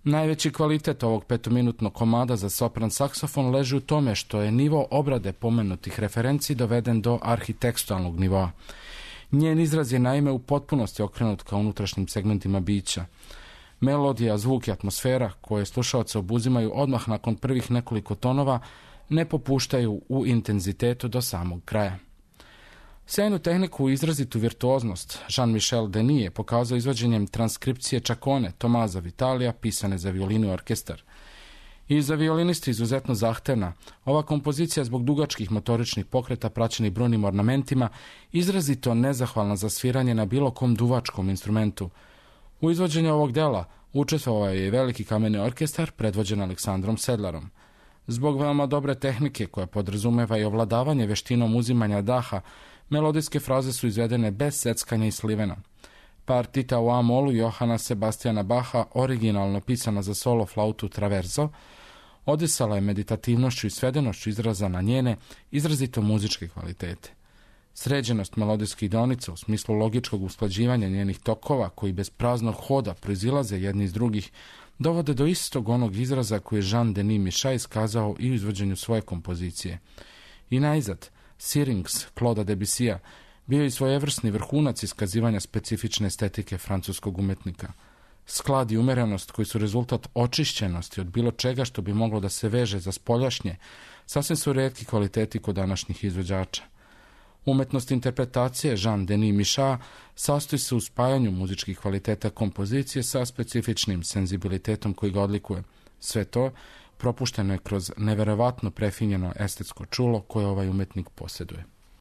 Najveći kvalitet ovog petominutnog komada za sopran saksofon leži u tome što je nivo obrade pomenutih referenci doveden do arhitekstualnog nivoa. Njen izraz je naime u potpunosti okrenut ka unutrašnjim segmentima bića. Melodija, zvuk i atmosfera koje slušaoce obuzimaju odmah nakon prvih nekoliko tonova ne popuštaju u intenzitetu do samog kraja. Sjajnu tehniku i izrazitu virtuoznost Jean-Michel Denis je pokazao izvođenjem transkripcije Čakone Tomaza Vitalija pisane za violinu i orkestar. I za violinisti izuzetno zahtevna, ova kompozicija zbog dugačkih motoričnih pokreta praćenih brojnim ornamentima izrazito nezahvalna za sviranje na bilo kom duvačkom instrumentu. U izvođenju ovog dela učestvovao je i veliki kameni orkestar predvođen Aleksandrom Sedlarom. Zbog veoma dobre tehnike koja podrazumeva i ovladavanje veštinom uzimanja daha, melodijske fraze su izvedene bez seckanja i slivena. Partita u A-molu Johana Sebastiana Bacha, originalno pisana za solo flautu traverzo, odisala je meditativnošću i svedenošću izraza na njene izrazito muzičke kvalitete. Sređenost melodijskih donica u smislu logičkog usklađivanja njenih tokova koji bez praznog hoda proizilaze jedni iz drugih dovode do istog onog izraza koji je Jean Denis Michaud iskazao i u izvođenju svoje kompozicije. I najzad, Syrinx Claude'a Debussya bio je svojevrsni vrhunac iskazivanja specifične estetike francuskog umetnika. Sklad i umerenost koji su rezultat očišćenosti od bilo čega što bi moglo da se veže za spoljašnje, sasvim su retki kvaliteti kod današnjih izvođača. Umetnost interpretacije Jean Denis Michaud sastoji se u spajanju muzičkih kvaliteta kompozicije sa specifičnim senzibilitetom koji ga odlikuje. Sve to propušteno je kroz neverovatno prefinjeno estetsko čulo koje ovaj umetnik posjeduje.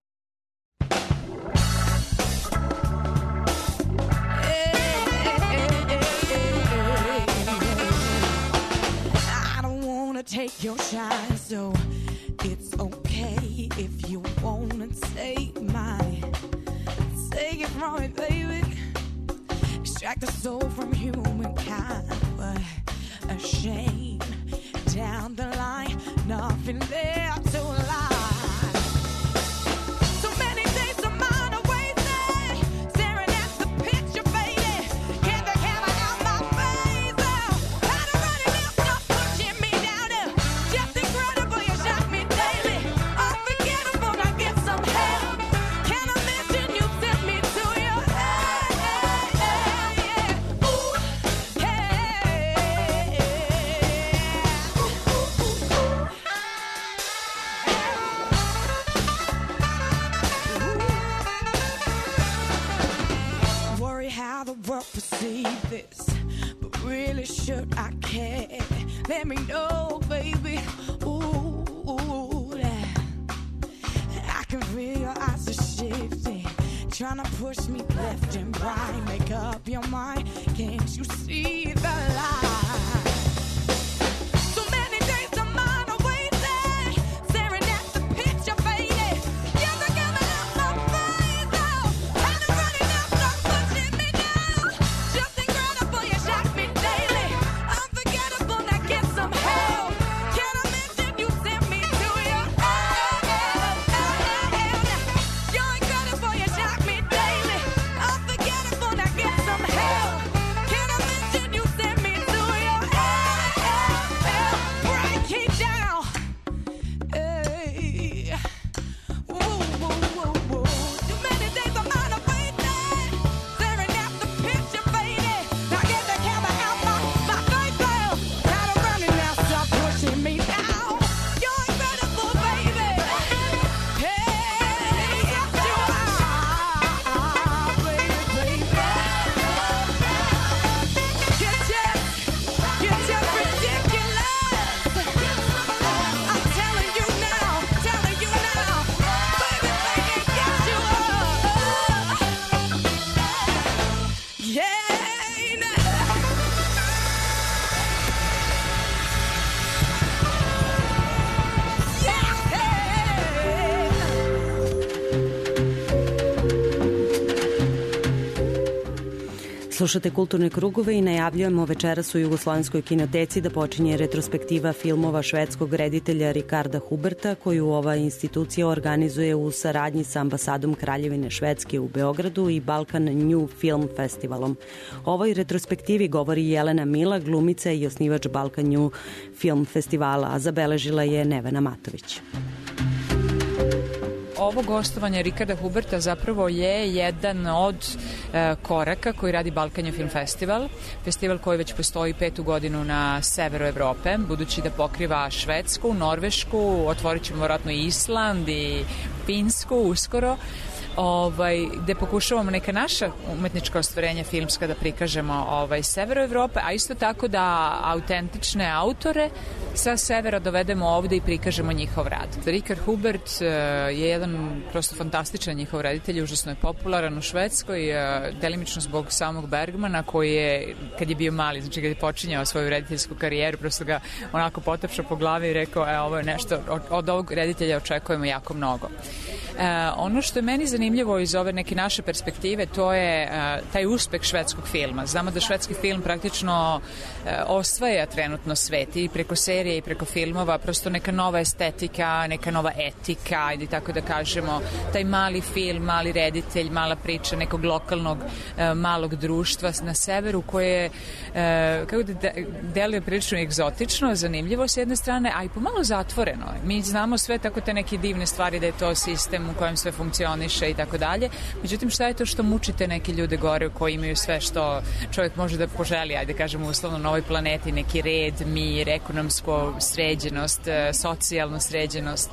Take your shine, so it's okay if you wanna take mine. Take it from me, baby. Extract the soul from humankind, but a shame down the line, nothing there to lie. So many days of mine are wasted, staring at the picture faded. Can't the camera out my face? Oh, I don't run it out, stop pushing me down. Just incredible, you shock me daily. Unforgettable, I get some help. Can I mention you sent me to your head? Ooh, worry how the world perceives this, but really should I care? Let me know, baby. Ooh, I can feel your eyes are shifting, trying to push me left and right. Make up your mind, can't you see the light? So many days of mine are wasted, staring at the picture faded. You're the coming out my face, oh, and I'm running out, stop pushing me down. Just incredible, you shock me daily. Unforgettable, now get some help. Can I mention you sent me to your You're incredible, you shock me daily. Unforgettable, now get some help. Can I mention you sent me to Slušate Kulturne krugove i najavljujemo večeras u Jugoslovenskoj kinoteci da počinje retrospektiva filmova švedskog reditelja Rikarda Huberta, koju ova institucija organizuje u saradnji sa ambasadom Kraljevine Švedske u Beogradu i Balkan New Film Festivalom. O ovoj retrospektivi govori Jelena Mila, glumica i osnivač Balkan New Film Festivala, a zabeležila je Nevena Matović. Ovo gostovanje Rikarda Huberta zapravo je jedan od koraka koji radi Balkan Film Festival. Festival koji već postoji 5. godinu na severu Evrope, budući da pokriva Švedsku, Norvešku, otvorit ćemo vjerojatno i Island i Finsku uskoro. Gde pokušavamo neka naša umetnička ostvarenja filmska da prikažemo severu Evrope, a isto tako da autentične autore sa severa dovedemo ovde i prikažemo njihov rad. Rikard Hubert je jedan prosto fantastičan njihov reditelj, užasno je popularan u Švedskoj, delimično zbog samog Bergmana koji je, kad je bio mali, znači kad je počinjao svoju rediteljsku karijeru, prosto ga onako potapšao po glavi i rekao, ovo je nešto, od ovog reditelja očekujemo jako mnogo. Ono što je meni zanimljivo iz ove neke naše perspektive, to je taj uspeh švedskog filma. Znamo da švedski film praktično osvaja trenutno svet i preko serije i preko filmova, prosto neka nova estetika, neka nova etika, ajde tako da kažemo, taj mali film, mali reditelj, mala priča nekog lokalnog malog društva na severu koje kako da deluje prilično egzotično, zanimljivo s jedne strane, a i pomalo zatvoreno. Mi znamo sve tako te neke divne stvari da je to sistem u kojem sve funkcioniše i tako dalje. Međutim, šta je to što mučite neke ljude gore koji imaju sve što čovjek može da poželi, ajde kažemo uslovno na ovoj planeti, neki red, mir, ekonomsku sređenost, socijalnu sređenost.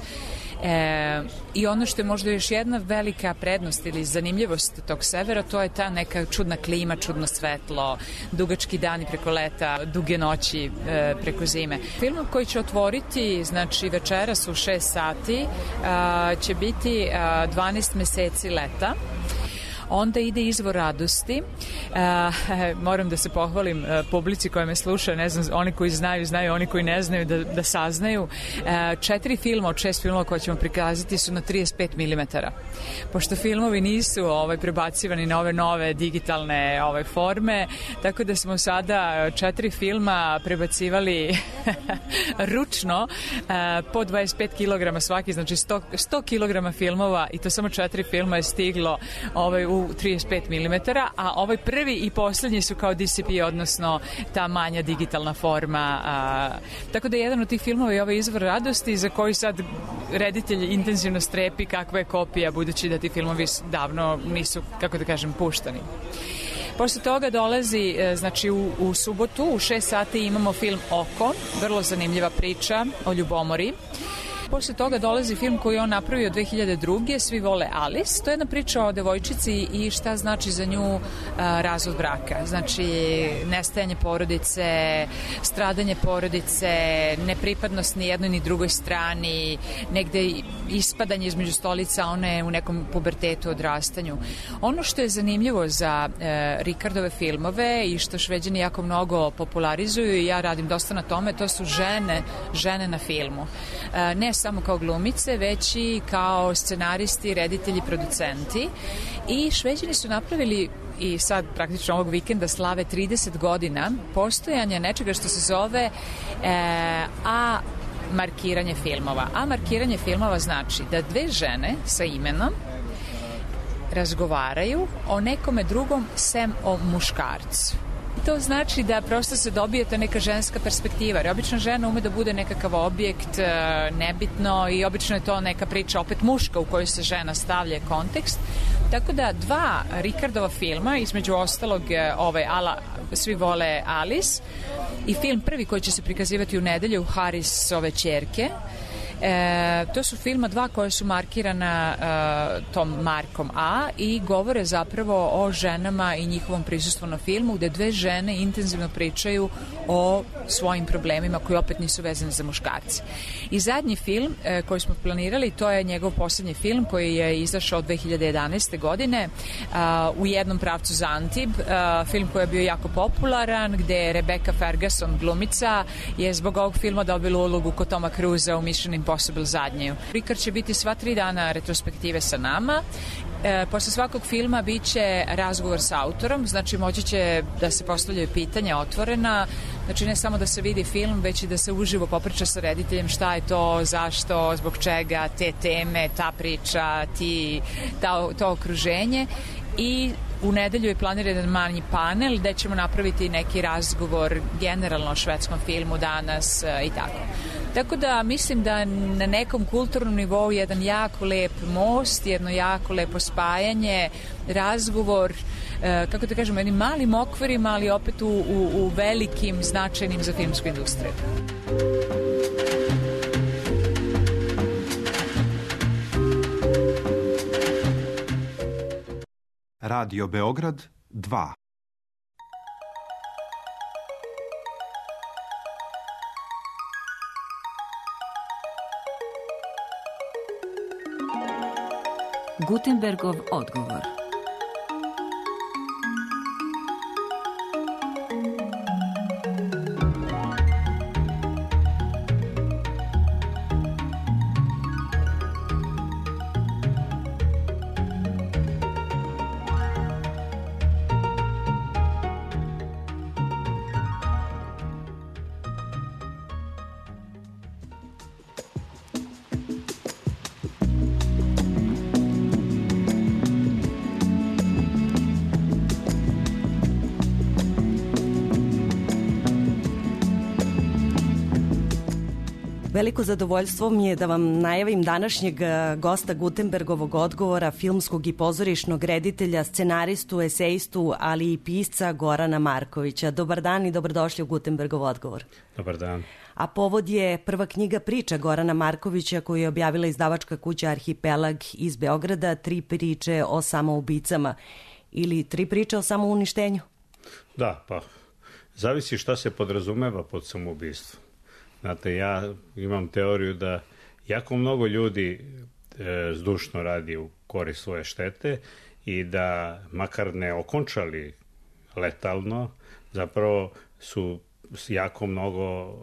I ono što je možda još jedna velika prednost ili zanimljivost tog severa, to je ta neka čudna klima, čudno svetlo, dugački dani preko leta, duge noći preko zime. Film koji će otvoriti, znači večeras u 6 sati, će biti 12 meseci leta. Onda ide Izvor radosti. Moram da se pohvalim publici koja me sluša, ne znam, oni koji znaju, oni koji ne znaju da saznaju. 4 filma od 6 filmova koje ćemo prikazati su na 35 mm. Pošto filmovi nisu prebacivani na ove nove digitalne forme, tako da smo sada 4 filma prebacivali ručno po 25 kg svaki, znači 100 kg filmova i to samo 4 filma je stiglo u 35 mm, a ovaj prvi i poslednji su kao DCP, odnosno ta manja digitalna forma. Tako da jedan od tih filmova je ovaj Izvor radosti, za koji sad reditelj intenzivno strepi kakva je kopija, budući da ti filmovi davno nisu, kako da kažem, puštani. Posle toga dolazi, znači u subotu u 6 sati imamo film Oko, vrlo zanimljiva priča o ljubomori. Posle toga dolazi film koji je on napravio 2002. Svi vole Alice. To je jedna priča o devojčici i šta znači za nju razvod braka. Znači nestajanje porodice, stradanje porodice, nepripadnost ni jednoj ni drugoj strani, negde ispadanje između stolica, ona je u nekom pubertetu, odrastanju. Ono što je zanimljivo za Rikardove filmove i što Šveđani jako mnogo popularizuju i ja radim dosta na tome, to su žene na filmu. Ne samo kao glumice, već i kao scenaristi, reditelji, producenti. I Šveđani su napravili i sad praktično ovog vikenda slave 30 godina postojanja nečega što se zove markiranje filmova. A markiranje filmova znači da dve žene sa imenom razgovaraju o nekome drugom sem o muškarcu. To znači da prosto se dobije ta neka ženska perspektiva, jer obično žena ume da bude nekakav objekt, nebitno, i obično je to neka priča opet muška u kojoj se žena stavlja kontekst. Tako da dva Rikardova filma, između ostalog Svi vole Alice i film prvi koji će se prikazivati u nedelju, Harisove ćerke, to su filma dva koja su markirana tom markom A i govore zapravo o ženama i njihovom prisustvu na filmu, gde dve žene intenzivno pričaju o svojim problemima koji opet nisu vezani za muškarce. I zadnji film koji smo planirali, to je njegov poslednji film koji je izašao 2011. godine, U jednom pravcu za Antib, film koji je bio jako popularan, gde je Rebecca Ferguson, glumica, je zbog ovog filma dobila ulogu kod Toma Cruisa u Mission Impossible Impossible zadnju. Rikard će biti sva 3 dana retrospektive sa nama. Posle svakog filma biće razgovor sa autorom, znači moći će da se postavljaju pitanja otvorena, znači ne samo da se vidi film, već i da se uživo popriča sa rediteljem šta je to, zašto, zbog čega, te teme, ta priča, to okruženje. I u nedelju je planiran jedan manji panel gde ćemo napraviti neki razgovor generalno o švedskom filmu danas i tako. Tako da mislim da na nekom kulturnom nivou jedan jako lep most, jedno jako lepo spajanje, razgovor, kako da kažemo, jednim malim okvirima, ali opet u velikim, značajnim za filmsku industriju. Radio Beograd 2. Gutenbergov odgovor. Veliko zadovoljstvo mi je da vam najavim današnjeg gosta Gutenbergovog odgovora, filmskog i pozorišnog reditelja, scenaristu, esejistu, ali i pisca Gorana Markovića. Dobar dan i dobrodošli u Gutenbergov odgovor. Dobar dan. A povod je prva knjiga priča Gorana Markovića koju je objavila izdavačka kuća Arhipelag iz Beograda, 3 priče o samoubicama ili 3 priče o samouništenju. Da, pa zavisi šta se podrazumeva pod samoubistvom. Znate, ja imam teoriju da jako mnogo ljudi zdušno radi u korist svoje štete i da makar ne okončali letalno, zapravo su jako mnogo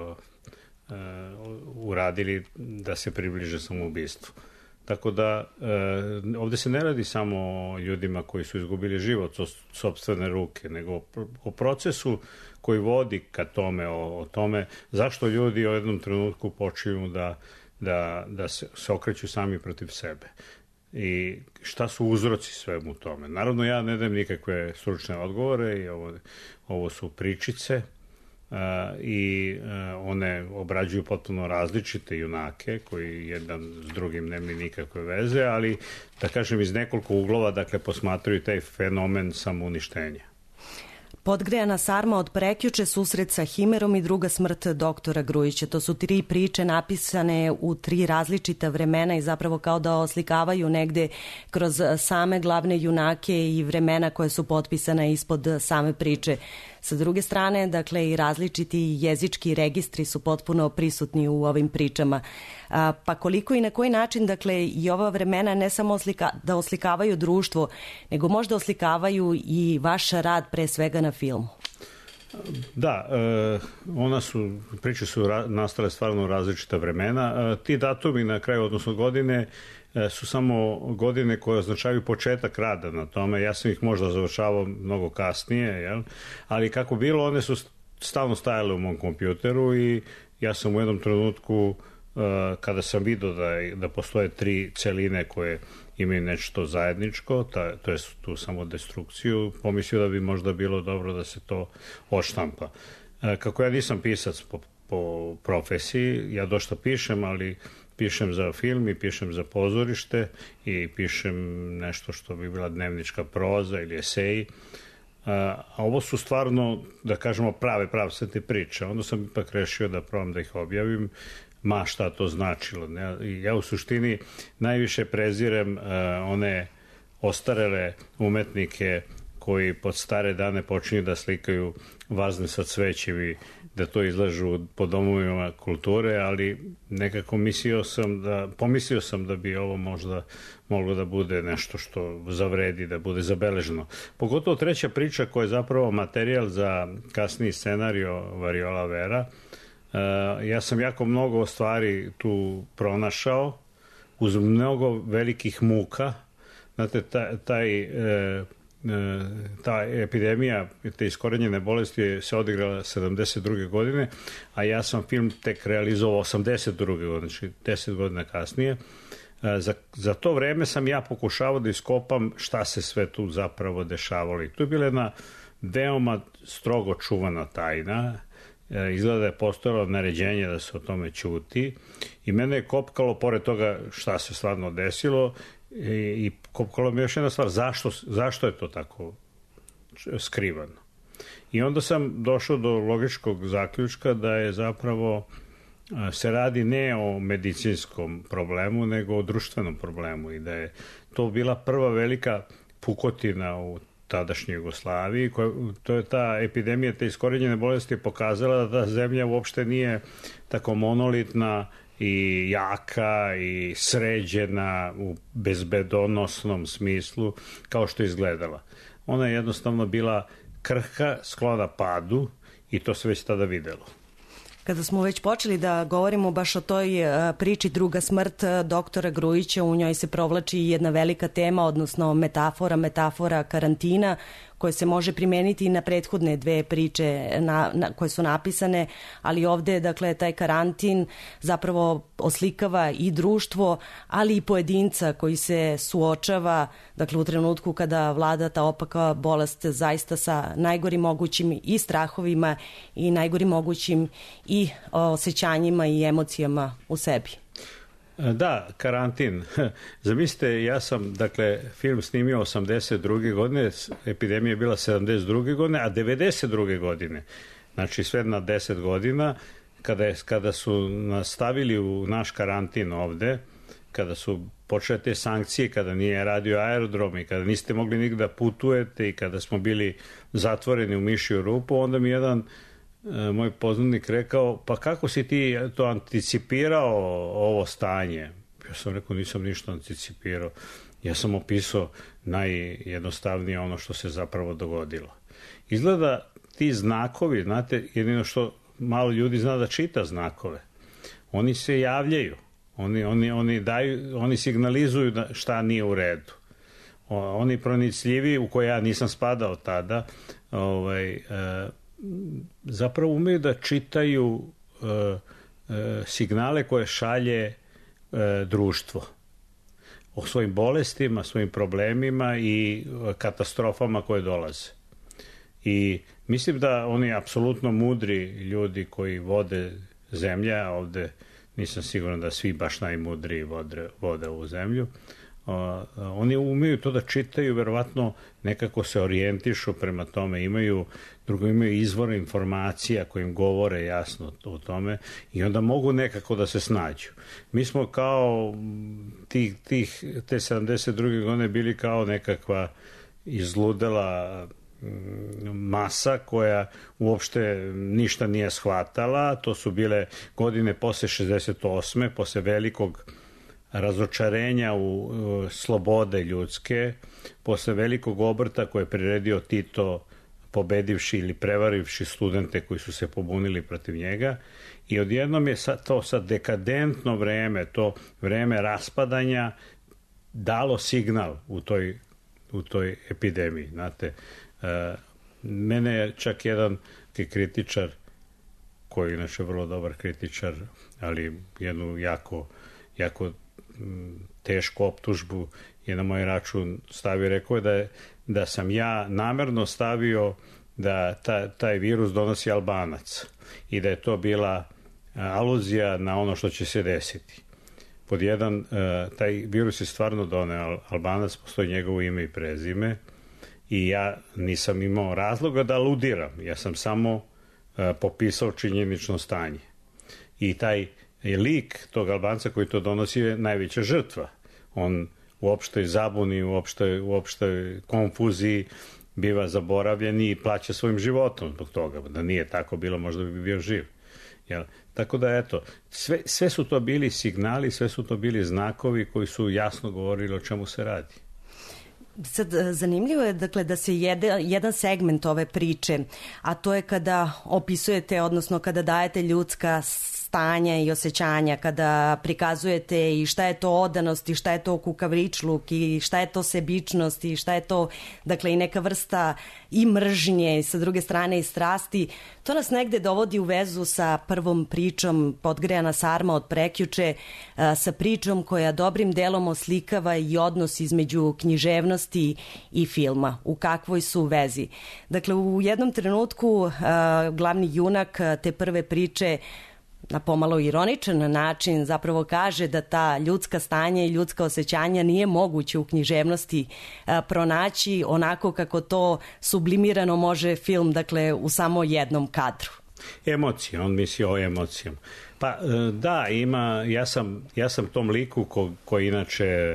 uradili da se približe samoubistvu. Tako da ovde se ne radi samo o ljudima koji su izgubili život od sopstvene ruke, nego o procesu koji vodi ka tome, o tome zašto ljudi u jednom trenutku počinju da se okreću sami protiv sebe i šta su uzroci svemu tome. Naravno, ja ne dajem nikakve stručne odgovore i ovo su pričice i one obrađuju potpuno različite junake koji jedan s drugim nemaju nikakve veze, ali da kažem iz nekoliko uglova, dakle, posmatraju taj fenomen samouništenja. Podgrejana sarma od prekjuče, susret sa Himerom i druga smrt doktora Grujića. To su 3 priče napisane u 3 različita vremena i zapravo kao da oslikavaju negde kroz same glavne junake i vremena koje su potpisane ispod same priče. Sa druge strane, dakle, i različiti jezički registri su potpuno prisutni u ovim pričama. Pa koliko i na koji način, dakle, i ova vremena ne samo da oslikavaju društvo, nego možda oslikavaju i vaš rad pre svega na filmu? Da, priče su nastale stvarno u različita vremena. Ti datumi na kraju, odnosno godine, su samo godine koje označavaju početak rada na tome. Ja sam ih možda završavao mnogo kasnije, jel? Ali kako bilo, one su stalno stajale u mom kompjuteru i ja sam u jednom trenutku, kada sam vidio da postoje 3 celine koje imaju nešto zajedničko, to je tu samo destrukciju, pomislio da bi možda bilo dobro da se to odštampa. Kako ja nisam pisac po profesiji, ja dosta pišem, ali pišem za film i pišem za pozorište i pišem nešto što bi bila dnevnička proza ili eseji. A ovo su stvarno, da kažemo, prave sve te priče. Onda sam ipak rešio da probam da ih objavim, ma šta to značilo. Ja u suštini najviše prezirem one ostarele umetnike koji pod stare dane počinju da slikaju vazne sa cvećem i da to izlažu po domovima kulture, ali nekako pomislio sam da bi ovo možda moglo da bude nešto što zavredi, da bude zabeleženo. Pogotovo 3. priča koja je zapravo materijal za kasniji scenario Variola Vera, Ja sam jako mnogo stvari tu pronašao uz mnogo velikih muka. Znate, ta epidemija, te iskorenjene bolesti se odigrala 72. godine, a ja sam film tek realizovao 82. godine, znači 10 godina kasnije. Za to vreme sam ja pokušavao da iskopam šta se sve tu zapravo dešavalo. I tu je bila jedna veoma strogo čuvana tajna. Izgleda da je postojalo naređenje da se o tome ćuti i mene je kopkalo, pored toga šta se stvarno desilo, i kopkalo mi još jedna stvar, zašto je to tako skrivano. I onda sam došao do logičkog zaključka da je zapravo se radi ne o medicinskom problemu, nego o društvenom problemu i da je to bila prva velika pukotina u tadašnjoj Jugoslaviji. To je ta epidemija, te iskorenjene bolesti je pokazala da zemlja uopšte nije tako monolitna i jaka i sređena u bezbedonosnom smislu kao što je izgledala. Ona je jednostavno bila krhka, sklona padu i to se već tada videlo. Kada smo već počeli da govorimo baš o toj priči Druga smrt doktora Grujića, u njoj se provlači jedna velika tema, odnosno metafora karantina, koje se može primeniti i na prethodne dve priče koje su napisane, ali ovde, dakle, taj karantin zapravo oslikava i društvo, ali i pojedinca koji se suočava, dakle, u trenutku kada vlada ta opaka bolest zaista sa najgorim mogućim i strahovima i najgorim mogućim i osjećanjima i emocijama u sebi. Da, karantin. Zamislite, ja sam, dakle, film snimio 82. godine, epidemija je bila 72. godine, a 92. godine, znači sve na 10 godina, kada su nastavili u naš karantin ovde, kada su počele te sankcije, kada nije radio aerodrom i kada niste mogli nigde da putujete i kada smo bili zatvoreni u mišju rupu, onda mi jedan moj poznanik rekao, pa kako si ti to anticipirao ovo stanje? Ja sam rekao, nisam ništa anticipirao. Ja sam opisao najjednostavnije ono što se zapravo dogodilo. Izgleda ti znakovi, znate, jedino što malo ljudi zna da čita znakove. Oni se javljaju. Oni signalizuju šta nije u redu. Oni pronicljivi, u koje ja nisam spadao tada, zapravo umeju da čitaju signale koje šalje društvo o svojim bolestima, svojim problemima i katastrofama koje dolaze. I mislim da oni apsolutno mudri ljudi koji vode zemlje, a ovde nisam siguran da svi baš najmudriji vode ovu zemlju, oni umeju to da čitaju, verovatno nekako se orijentišu prema tome, imaju izvor informacija koji im govore jasno o tome i onda mogu nekako da se snađu. Mi smo kao te 72. godine bili kao nekakva izludela masa koja uopšte ništa nije shvatala. To su bile godine posle 68. posle velikog razočarenja u slobode ljudske, posle velikog obrta koje je priredio Tito, pobedivši ili prevarivši studente koji su se pobunili protiv njega, i odjednom je to sad dekadentno vreme, to vreme raspadanja dalo signal u toj epidemiji. Znate, mene je čak jedan kritičar, koji je inače vrlo dobar kritičar, ali jednu jako tešku optužbu je na moj račun stavio, rekao je da sam ja namerno stavio da taj virus donosi Albanac i da je to bila aluzija na ono što će se desiti. Pod jedan, taj virus je stvarno doneo Albanac, postoji njegovo ime i prezime i ja nisam imao razloga da aludiram, ja sam samo popisao činjenično stanje. I taj lik tog Albanca koji to donosi je najveća žrtva. On u opštoj zabuni, u opštoj konfuziji biva zaboravljen i plaća svojim životom zbog toga. Da nije tako bilo, možda bi bio živ. Jel? Tako da, eto, sve su to bili signali, sve su to bili znakovi koji su jasno govorili o čemu se radi. Sad, zanimljivo je dakle, da se jedan segment ove priče, a to je kada opisujete, odnosno kada dajete ljudska stanja i osjećanja, kada prikazujete i šta je to odanost i šta je to kukavričluk i šta je to sebičnost i šta je to, dakle, i neka vrsta i mržnje i sa druge strane i strasti. To nas negde dovodi u vezu sa prvom pričom Podgrejana sarma od prekjuče, sa pričom koja dobrim delom oslikava i odnos između književnosti i filma, u kakvoj su vezi. Dakle, u jednom trenutku glavni junak te prve priče na pomalo ironičan način zapravo kaže da ta ljudska stanja i ljudska osjećanja nije moguće u književnosti pronaći onako kako to sublimirano može film, dakle, u samo jednom kadru. Emocije, on misli o emocijama. Pa da, ja sam tom liku koji inače,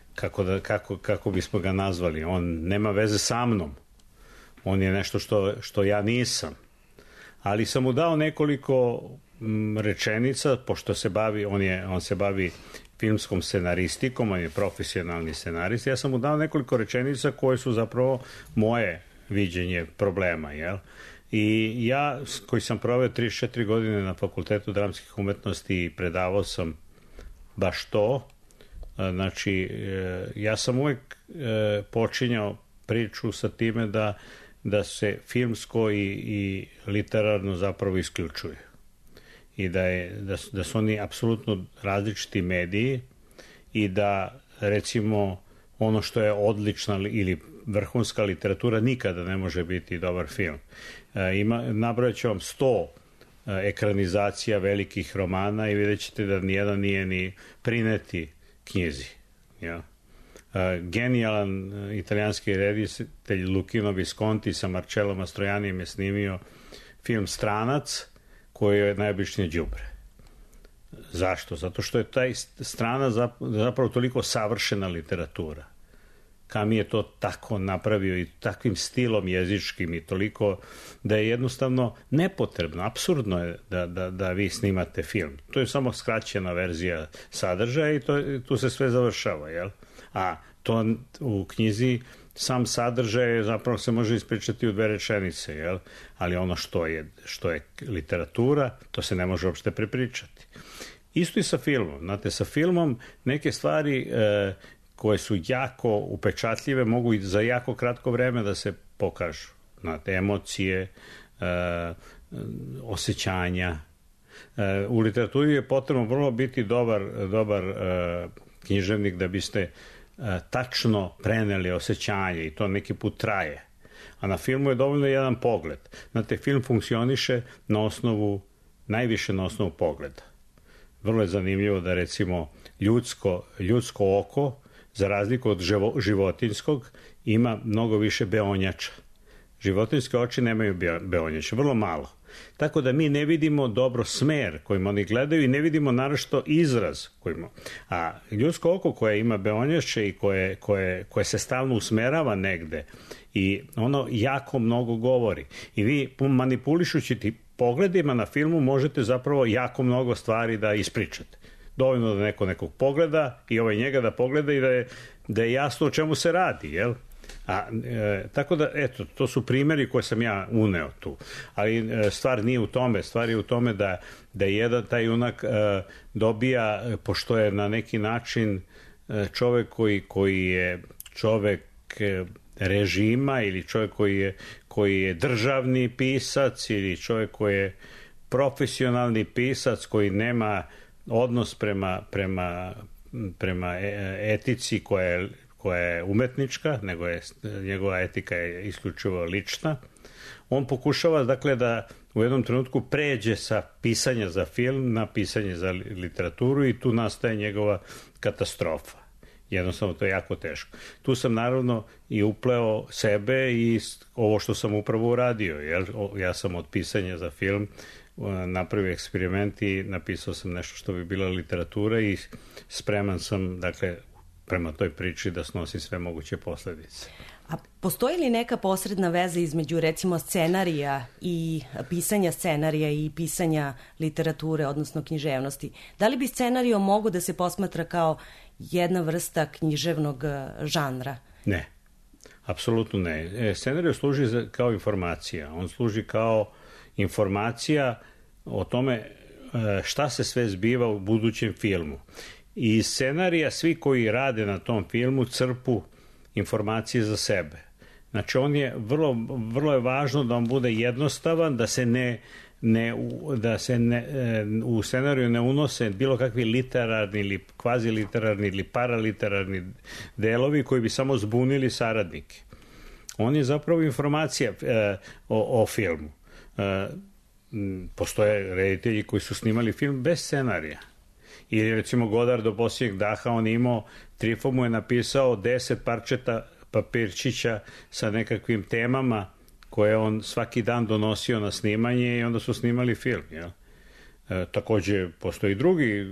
kako bismo ga nazvali, on nema veze sa mnom. On je nešto što ja nisam. Ali sam mu dao nekoliko rečenica, pošto on se bavi filmskom scenaristikom, on je profesionalni scenarist, ja sam mu dao nekoliko rečenica koje su zapravo moje viđenje problema, jel? I ja, koji sam proveo 34 godine na Fakultetu dramskih umetnosti i predavao sam baš to, znači, ja sam uvek počinjao priču sa time da se filmsko i literarno zapravo isključuju. I da su oni apsolutno različiti mediji i da, recimo, ono što je odlična ili vrhunska literatura nikada ne može biti dobar film. Nabrojat ću vam 100 ekranizacija velikih romana i vidjet ćete da nijedan nije ni prineti knjizi. Ja. Genijalan italijanski reditelj Luchino Visconti sa Marcello Mastrojanijem je snimio film Stranac, koji je najobičnije đubre. Zašto? Zato što je taj Stranac zapravo toliko savršena literatura. Kam je to tako napravio i takvim stilom jezičkim i toliko da je jednostavno nepotrebno, apsurdno je da vi snimate film. To je samo skraćena verzija sadržaja i tu se sve završava, jel? A to u knjizi sam sadržaj zapravo se može ispričati u 2 rečenice, jel? Ali ono što je literatura, to se ne može uopšte prepričati. Isto i sa filmom. Znate, sa filmom neke stvari koje su jako upečatljive mogu i za jako kratko vreme da se pokažu. Znate, emocije, osjećanja. U literaturi je potrebno vrlo biti dobar književnik da biste tačno preneli osjećanje i to neki put traje. A na filmu je dovoljno jedan pogled. Znate, film funkcioniše najviše na osnovu pogleda. Vrlo je zanimljivo da, recimo, ljudsko oko, za razliku od životinjskog, ima mnogo više beonjača. Životinjske oči nemaju beonjača, vrlo malo. Tako da mi ne vidimo dobro smer kojim oni gledaju i ne vidimo naročito izraz kojim. A ljudsko oko koje ima beonjače i koje se stalno usmerava negde i ono jako mnogo govori. I vi manipulišući ti pogledima na filmu možete zapravo jako mnogo stvari da ispričate. Dovoljno da neko nekog pogleda i njega da pogleda i da je jasno o čemu se radi, jel? Tako da, eto, to su primjeri koje sam ja uneo tu. Ali stvar nije u tome, stvar je u tome da jedan taj junak dobija, pošto je na neki način čovek koji je čovek režima ili čovjek koji je državni pisac ili čovjek koji je profesionalni pisac koji nema odnos prema etici koja je umetnička, nego njegova etika je isključivo lična. On pokušava, dakle, da u jednom trenutku pređe sa pisanja za film na pisanje za literaturu i tu nastaje njegova katastrofa. Jednostavno, to je jako teško. Tu sam naravno i upleo sebe i ovo što sam upravo uradio, jer ja sam od pisanja za film napravio eksperiment i napisao sam nešto što bi bila literatura i spreman sam, dakle, prema toj priči da snosi sve moguće posledice. A postoji li neka posredna veza između, recimo, scenarija i pisanja scenarija i pisanja literature, odnosno književnosti? Da li bi scenario mogo da se posmatra kao jedna vrsta književnog žanra? Ne. Apsolutno ne. Scenarij služi kao informacija. On služi kao informacija o tome šta se sve zbiva u budućem filmu. I iz scenarija svi koji rade na tom filmu crpu informacije za sebe. Znači, on je vrlo je važno da on bude jednostavan, da se u scenariju ne unose bilo kakvi literarni ili kvaziliterarni ili paraliterarni delovi koji bi samo zbunili saradnike. On je zapravo informacija o filmu. Postoje reditelji koji su snimali film bez scenarija. Ili recimo Godard do posljednjeg daha, on je imao, Truffaut mu je napisao 10 parčeta papirčića sa nekakvim temama koje on svaki dan donosio na snimanje i onda su snimali film. Jel? Takođe, postoji drugi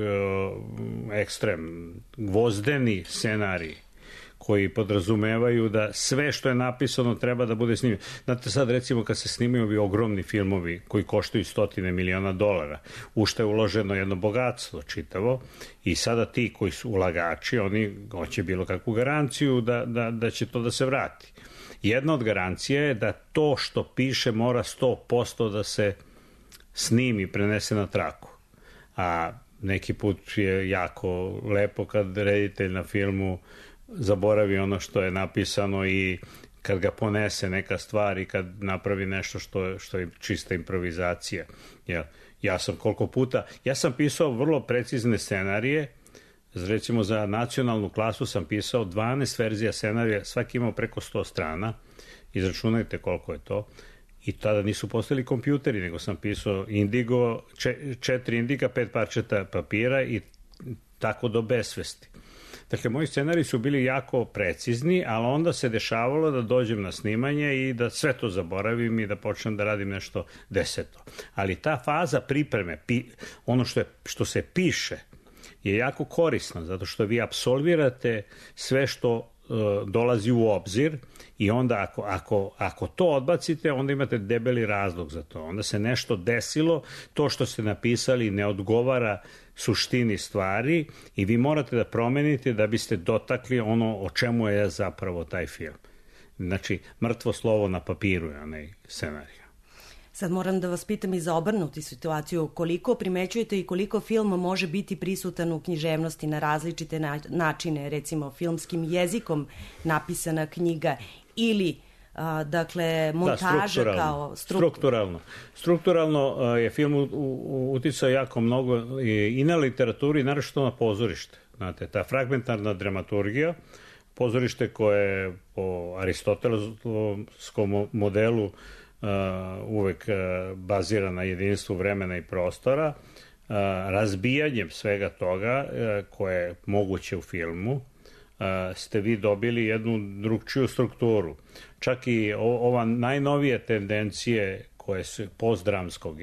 ekstrem, gvozdeni scenariji koji podrazumevaju da sve što je napisano treba da bude snimljeno. Znate, sad recimo kad se snimaju ovi ogromni filmovi koji koštaju $100 miliona, u što je uloženo jedno bogatstvo čitavo, i sada ti koji su ulagači, oni hoće bilo kakvu garanciju da će to da se vrati. Jedna od garancija je da to što piše mora 100% da se snimi, prenese na traku. A neki put je jako lepo kad reditelj na filmu zaboravi ono što je napisano i kad ga ponese neka stvar i kad napravi nešto što je čista improvizacija. Ja sam pisao vrlo precizne scenarije, recimo za nacionalnu klasu sam pisao 12 verzija scenarija, svaki imao preko 100 strana, izračunajte koliko je to, i tada nisu postali kompjuteri, nego sam pisao indigo, 4 indiga, 5 parčeta papira i tako do besvesti. Dakle, moji scenariji su bili jako precizni, ali onda se dešavalo da dođem na snimanje i da sve to zaboravim i da počnem da radim nešto deseto. Ali ta faza pripreme, ono što se piše, je jako korisna, zato što vi apsolvirate sve što dolazi u obzir i onda ako to odbacite, onda imate debeli razlog za to. Onda se nešto desilo, to što ste napisali ne odgovara suštini stvari i vi morate da promenite da biste dotakli ono o čemu je zapravo taj film. Znači, mrtvo slovo na papiru je onaj scenarij. Sad moram da vas pitam i za obrnuti situaciju, koliko primećujete i koliko film može biti prisutan u književnosti na različite načine, recimo filmskim jezikom napisana knjiga ili dakle montaža kao strukturalno je film uticao jako mnogo i na literaturi i naročito na pozorište. Znate, ta fragmentarna dramaturgija, pozorište koje je po aristotelskom modelu uvek bazira na jedinstvu vremena i prostora, razbijanjem svega toga koje je moguće u filmu, ste vi dobili jednu drugčiju strukturu. Čak i ova najnovije tendencije koje su postdramskog,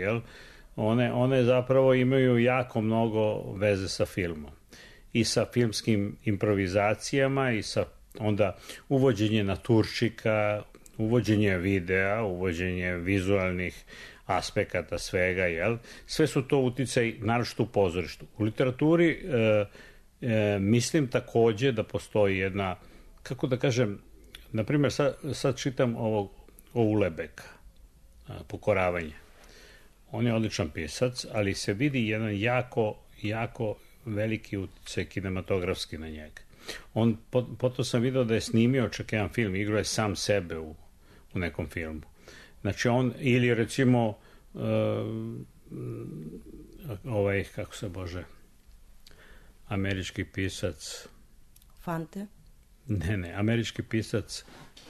one zapravo imaju jako mnogo veze sa filmom. I sa filmskim improvizacijama i sa onda uvođenje naturčika, uvođenje videa, uvođenje vizualnih aspekata svega, sve su to uticaj naročito u pozorištu. U literaturi mislim takođe da postoji jedna, kako da kažem, na primjer sad čitam ovog Ulebeka, Pokoravanje. On je odličan pisac, ali se vidi jedan jako veliki uticaj kinematografski na njega. Potom sam video da je snimio čak jedan film, igrao je sam sebe u nekom filmu. Znači on, ili recimo američki pisac Fante? Ne, američki pisac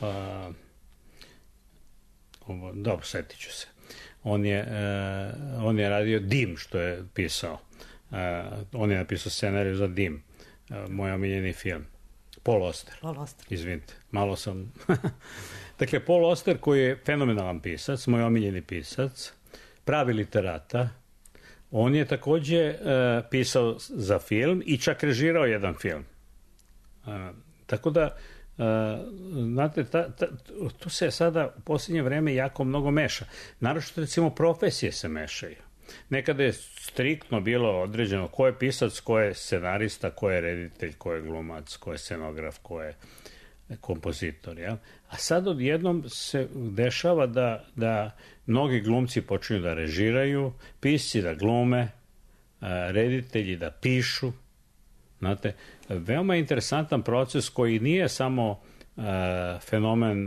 dobro, setit ću se. On je radio Dim, što je pisao. On je napisao scenariju za Dim, moj omiljeni film. Paul Auster. Izvinite, malo sam... Dakle, Paul Auster, koji je fenomenalan pisac, moj omiljeni pisac, pravi literata, on je takođe pisao za film i čak režirao jedan film. Tako da, znate, to se sada u posljednje vreme jako mnogo meša. Naročito, recimo, profesije se mešaju. Nekada je striktno bilo određeno ko je pisac, ko je scenarista, ko je reditelj, ko je glumac, ko je scenograf, ko je... kompozitor. Jel? A sad odjednom se dešava da mnogi glumci počinju da režiraju, pisci da glume, reditelji da pišu. Znate, veoma interesantan proces koji nije samo fenomen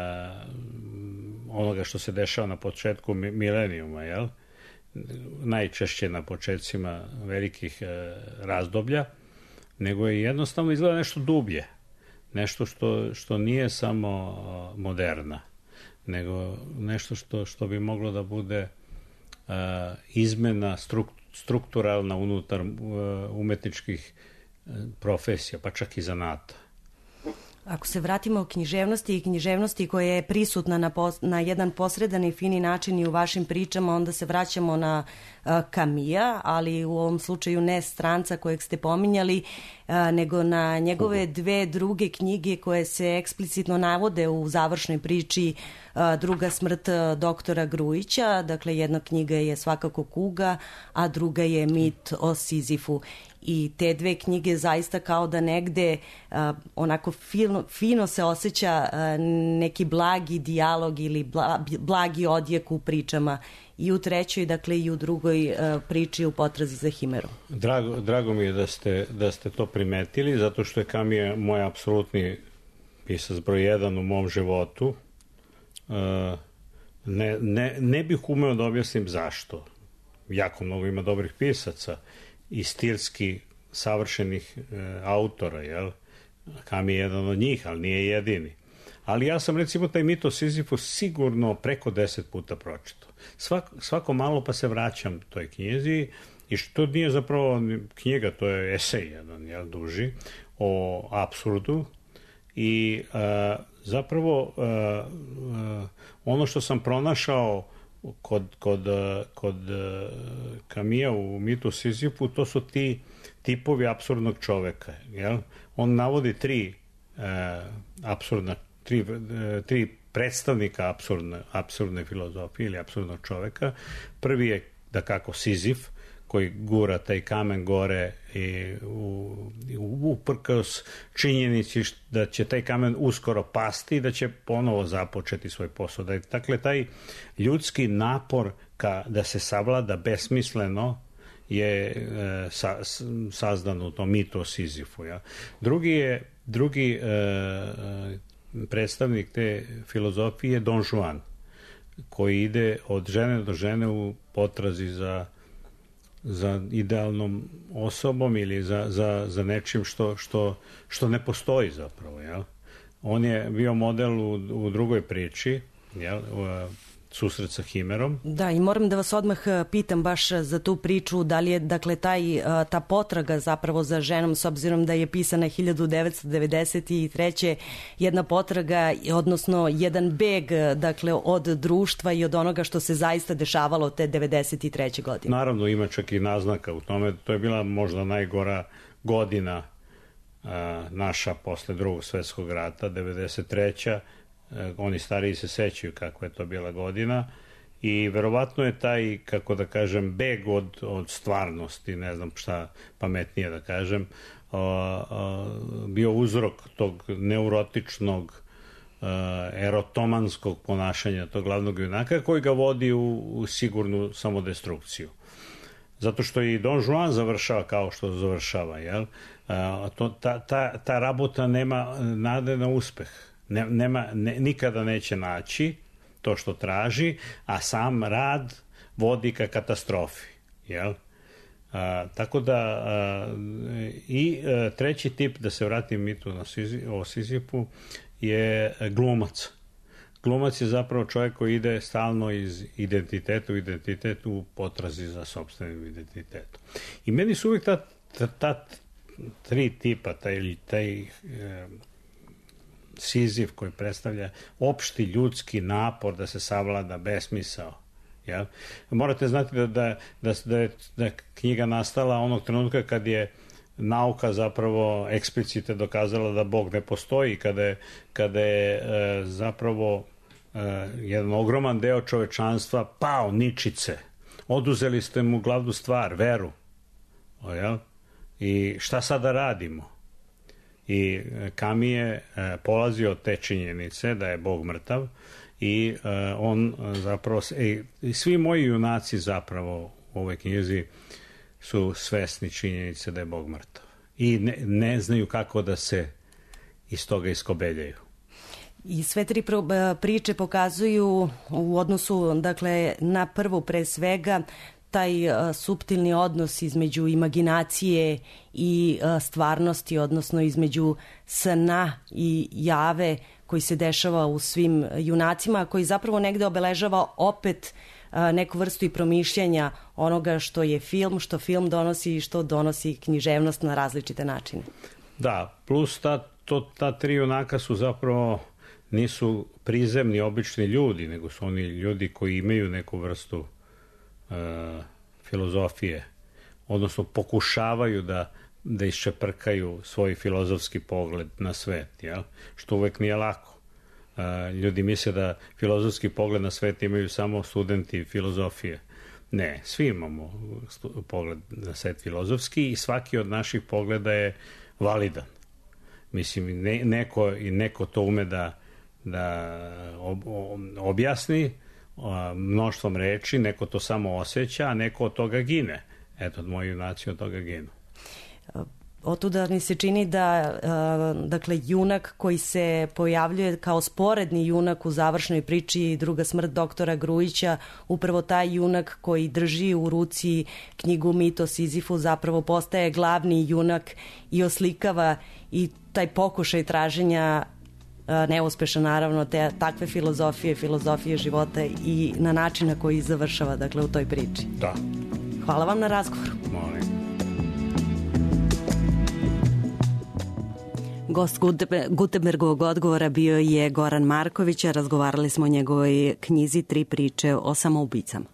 onoga što se dešava na početku milenijuma, jel? Najčešće na početcima velikih razdoblja, nego je jednostavno izgleda nešto dublje. Nešto što nije samo moderna, nego nešto što bi moglo da bude izmena strukturalna unutar umetničkih profesija, pa čak i zanata. Ako se vratimo u književnosti koja je prisutna na jedan posredan i fini način i u vašim pričama, onda se vraćamo na Camilla, ali u ovom slučaju ne stranca kojeg ste pominjali, nego na njegove dve druge knjige koje se eksplicitno navode u završnoj priči, Druga smrt doktora Grujića. Dakle, jedna knjiga je svakako Kuga, a druga je Mit o Sizifu. I te dve knjige zaista kao da negde onako fino se osjeća neki blagi dijalog ili blagi odjek u pričama i u trećoj, dakle i u drugoj priči U potrazi za Himerom. Drago mi je da ste to primetili, zato što je Camilla moj apsolutni pisac broj 1 u mom životu. Ne bih umeo da objasnim zašto. Jako mnogo ima dobrih pisaca i stilski savršenih autora, jel? Camilla je jedan od njih, ali nije jedini. Ali ja sam recimo taj Mit o Sizifu sigurno preko 10 puta pročitao. Svako malo pa se vraćam toj knjizi i što nije zapravo knjiga, to je esej jedan, jel, duži, o apsurdu i zapravo ono što sam pronašao kod Camilla u Mitu o Sizifu, to su ti tipovi apsurdnog čoveka. Jel? On navodi tri predstavnika apsurdne filozofije ili apsurdnog čoveka. Prvi je, da kako, Sizif, koji gura taj kamen gore i uprkos činjenici da će taj kamen uskoro pasti i da će ponovo započeti svoj posao. Dakle, taj ljudski napor da se savlada besmisleno je sazdan u tom Mitu o Sizifu. Ja. Drugi predstavnik te filozofije je Don Juan, koji ide od žene do žene u potrazi za idealnom osobom ili za nečim što ne postoji zapravo. Jel? On je bio model u drugoj priči, jel? Susret sa Himerom. Da, i moram da vas odmah pitam baš za tu priču, da li je, dakle, ta potraga zapravo za ženom, s obzirom da je pisana 1993. jedna potraga, odnosno jedan beg, dakle, od društva i od onoga što se zaista dešavalo te 93. godine. Naravno, ima čak i naznaka u tome. To je bila možda najgora godina naša posle Drugog svetskog rata, 93. Oni stariji se sećaju kakva je to bila godina i verovatno je taj, kako da kažem, beg od stvarnosti, ne znam šta pametnije da kažem, bio uzrok tog neurotičnog, erotomanskog ponašanja tog glavnog junaka koji ga vodi u sigurnu samodestrukciju. Zato što i Don Juan završava kao što završava, jel? Ta rabota nema nade na uspeh. Nikada neće naći to što traži, a sam rad vodi ka katastrofi. Jel? Tako da treći tip, da se vratim Mitu o Sizifu, je glumac. Glumac je zapravo čovjek koji ide stalno iz identiteta u identitet u potrazi za sopstvenim identitetom. I meni su uvijek ta tri tipa, taj Sizif koji predstavlja opšti ljudski napor da se savlada besmisao. Jel? Morate znati da je knjiga nastala onog trenutka kad je nauka zapravo eksplicite dokazala da Bog ne postoji, kada je zapravo jedan ogroman deo čovečanstva pao ničice. Oduzeli ste mu glavnu stvar, veru. Jel? I šta sada radimo? I Camille polazi od te činjenice da je Bog mrtav i on zapravo, svi moji junaci zapravo u ovoj knjizi su svesni činjenice da je Bog mrtav i ne znaju kako da se iz toga iskobeljaju. I sve tri priče pokazuju u odnosu, dakle, na prvu pre svega, taj suptilni odnos između imaginacije i stvarnosti, odnosno između sna i jave koji se dešava u svim junacima, koji zapravo negde obeležava opet neku vrstu i promišljanja onoga što je film, što film donosi i što donosi književnost na različite načine. Da, plus ta tri junaka su zapravo nisu prizemni, obični ljudi, nego su oni ljudi koji imaju neku vrstu filozofije, odnosno pokušavaju da iščeprkaju svoj filozofski pogled na svet, jel? Što uvek nije lako. Ljudi misle da filozofski pogled na svet imaju samo studenti filozofije. Ne, svi imamo pogled na svet filozofski i svaki od naših pogleda je validan. Mislim, neko to ume da objasni mnoštvom reči, neko to samo osjeća, a neko od toga gine. Eto, moji junaci od toga ginu. Otuda mi se čini da, dakle, junak koji se pojavljuje kao sporedni junak u završnoj priči Druga smrt doktora Grujića, upravo taj junak koji drži u ruci knjigu Mit o Sizifu zapravo postaje glavni junak i oslikava i taj pokušaj traženja neuspešan, naravno, takve filozofije života i na način na koji završava, dakle, u toj priči. Da. Hvala vam na razgovoru. Molim. Gost Gutenbergovog odgovora bio je Goran Marković, a razgovarali smo o njegovoj knjizi Tri priče o samoubicama.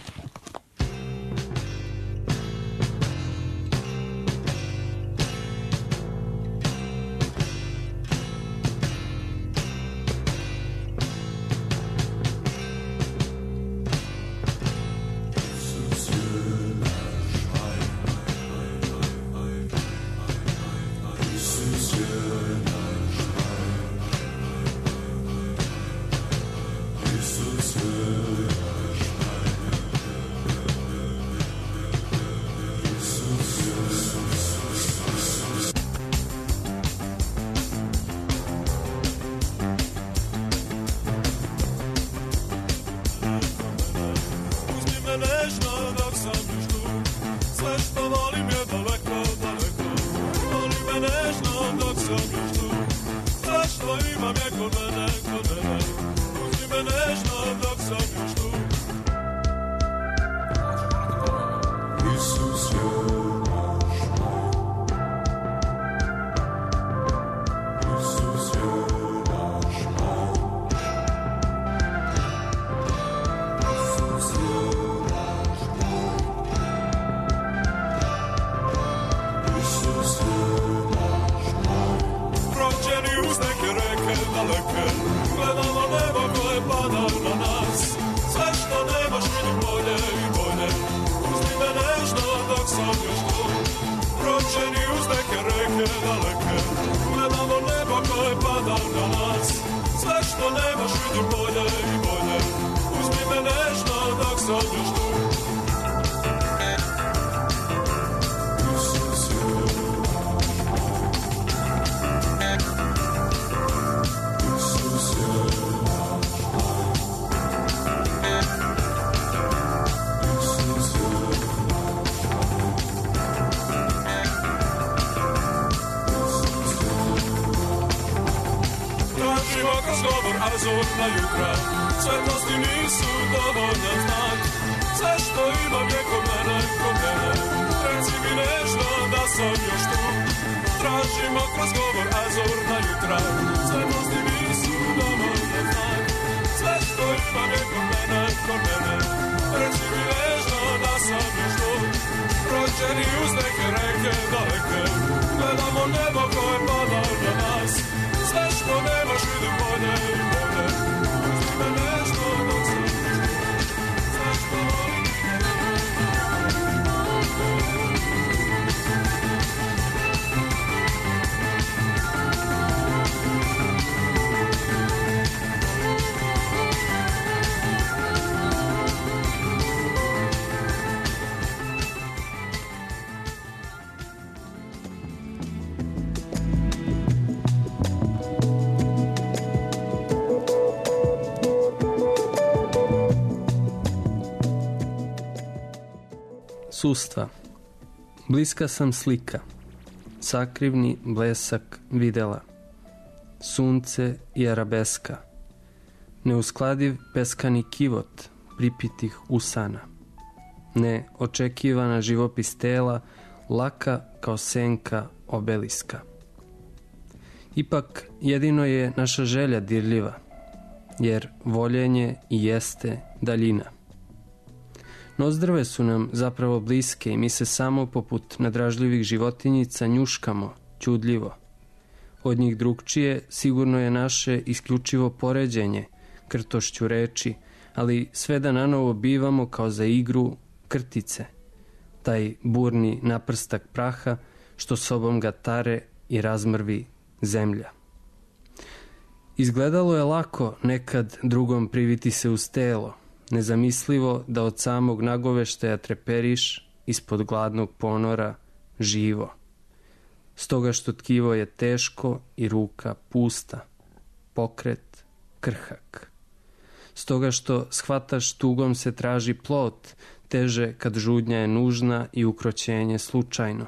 Azurna jutra, svetlosti nisu dovoljan znak. Sve što imam je kod mene, reci mi nešto da sam još tu. Tražimo kroz govor azurna jutra, svetlosti nisu dovoljan znak. Sve što imam je kod mene, reci mi nešto da sam još tu. Rođeni uz neke reke daleke, gledamo nebo koje pada na nas. Sve što nemaš vidim bolje i bolje, uzmi me nešto dok sam još tu. Sve što volim Sustva. Bliska sam slika, sakrivni blesak videla, sunce i arabeska, neuskladiv peskani kivot pripitih usana, neočekivana živopis tela, laka kao senka obeliska. Ipak jedino je naša želja dirljiva, jer voljenje i jeste daljina. Nozdrve su nam zapravo bliske i mi se samo poput nadražljivih životinjica njuškamo, ćudljivo. Od njih drugčije sigurno je naše isključivo poređenje, krtošću reči, ali sve da nanovo bivamo kao za igru krtice, taj burni naprstak praha što sobom ga tare i razmrvi zemlja. Izgledalo je lako nekad drugom priviti se uz telo, nezamislivo da od samog nagoveštaja treperiš ispod gladnog ponora živo. Stoga što tkivo je teško i ruka pusta, pokret krhak. Stoga što shvataš tugom se traži plot, teže kad žudnja je nužna i ukroćenje slučajno.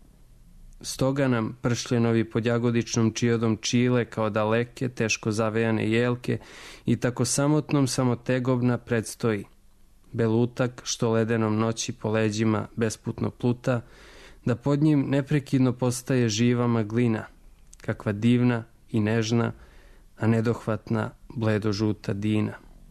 Stoga nam pršljenovi pod jagodičnom čijodom čile kao daleke, teško zavejane jelke i tako samotnom samotegovna predstoji. Belutak što ledenom noći po leđima besputno pluta, da pod njim neprekidno postaje živa maglina, kakva divna i nežna, a nedohvatna bledo-žuta dina.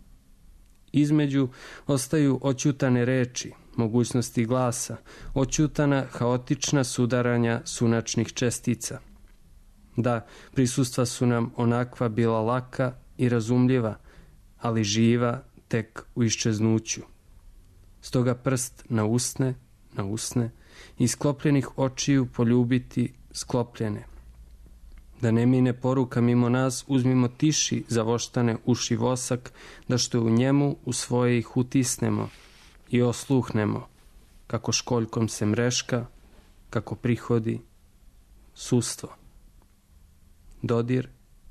Između ostaju oćutane reči, mogućnosti glasa, oćutana haotična sudaranja sunačnih čestica. Da, prisustva su nam onakva bila laka i razumljiva, ali živa tek u iščeznuću. Stoga prst na usne, i sklopljenih očiju poljubiti sklopljene. Da ne mine poruka mimo nas, uzmimo tiši zavoštane uši vosak, da što u njemu u svoje ih utisnemo i osluhnemo, kako školjkom se mreška, kako prihodi sustvo. Dodir,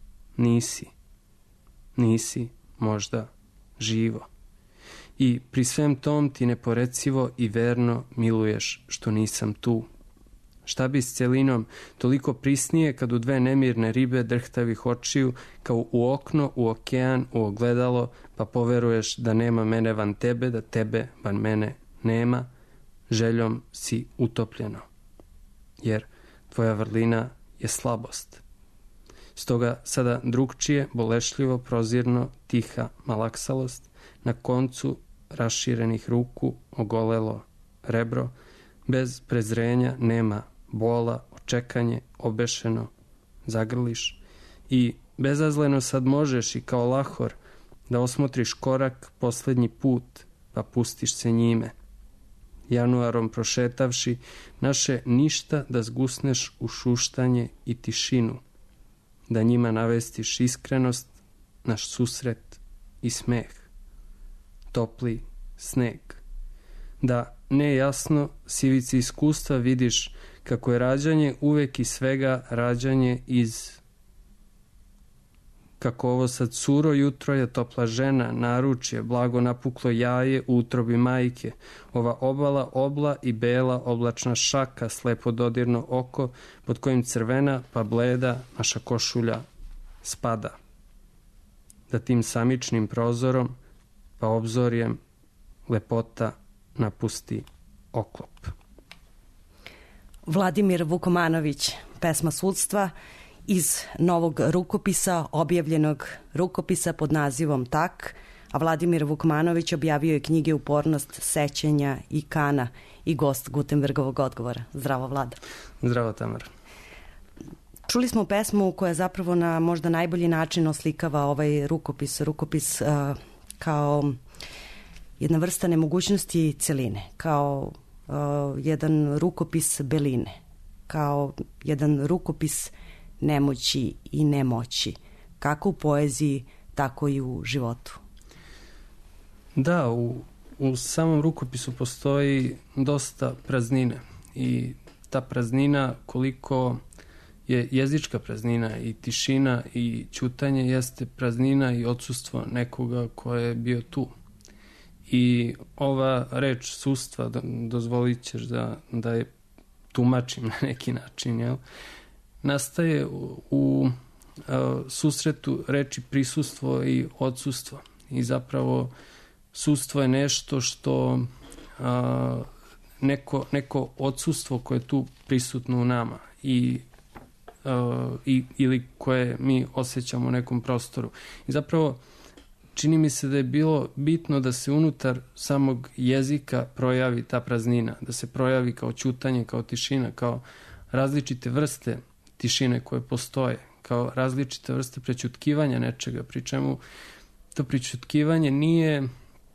nisi možda živo. I pri svem tom ti neporecivo i verno miluješ što nisam tu. Šta bi s celinom toliko prisnije kad u dve nemirne ribe drhtavih očiju, kao u okno, u okean, u ogledalo, pa poveruješ da nema mene van tebe, da tebe van mene nema, željom si utopljeno. Jer tvoja vrlina je slabost. Stoga sada drugčije, bolešljivo, prozirno, tiha malaksalost, na koncu raširenih ruku ogolelo rebro, bez prezrenja nema bola, očekanje, obešeno, zagrliš i bezazleno sad možeš i kao lahor da osmotriš korak poslednji put, pa pustiš se njime. Januarom prošetavši naše ništa da zgusneš u šuštanje i tišinu, da njima navestiš iskrenost, naš susret i smeh, topli sneg, da nejasno sivici iskustva vidiš kako je rađanje uvek i svega rađanje iz... Kako ovo sad suro jutro je topla žena, naručje, blago napuklo jaje u utrobi majke, ova obala obla i bela oblačna šaka, slepo dodirno oko, pod kojim crvena pa bleda naša košulja spada. Da tim samičnim prozorom pa obzorjem lepota napusti oklop. Vladimir Vukomanović, pesma Sudstva iz novog rukopisa, objavljenog rukopisa pod nazivom Tak, a Vladimir Vukomanović objavio je knjige Upornost, sećanja i Kana i gost Gutenbergovog odgovora. Zdravo, Vlada. Zdravo, Tamara. Čuli smo pesmu koja zapravo na možda najbolji način oslikava ovaj rukopis. Rukopis kao jedna vrsta nemogućnosti celine, kao jedan rukopis beline, kao jedan rukopis nemoći i nemoći, kako u poeziji, tako i u životu. Da, u samom rukopisu postoji dosta praznine i ta praznina, koliko je jezička praznina i tišina i ćutanje, jeste praznina i odsustvo nekoga ko je bio tu. I ova reč sustva, dozvolit ćeš da je tumačim na neki način, jel? Nastaje u susretu reči prisustvo i odsustvo. I zapravo sustvo je nešto što neko odsustvo koje je tu prisutno u nama ili koje mi osjećamo u nekom prostoru. I zapravo čini mi se da je bilo bitno da se unutar samog jezika projavi ta praznina, da se projavi kao ćutanje, kao tišina, kao različite vrste tišine koje postoje, kao različite vrste prećutkivanja nečega, pri čemu to prećutkivanje nije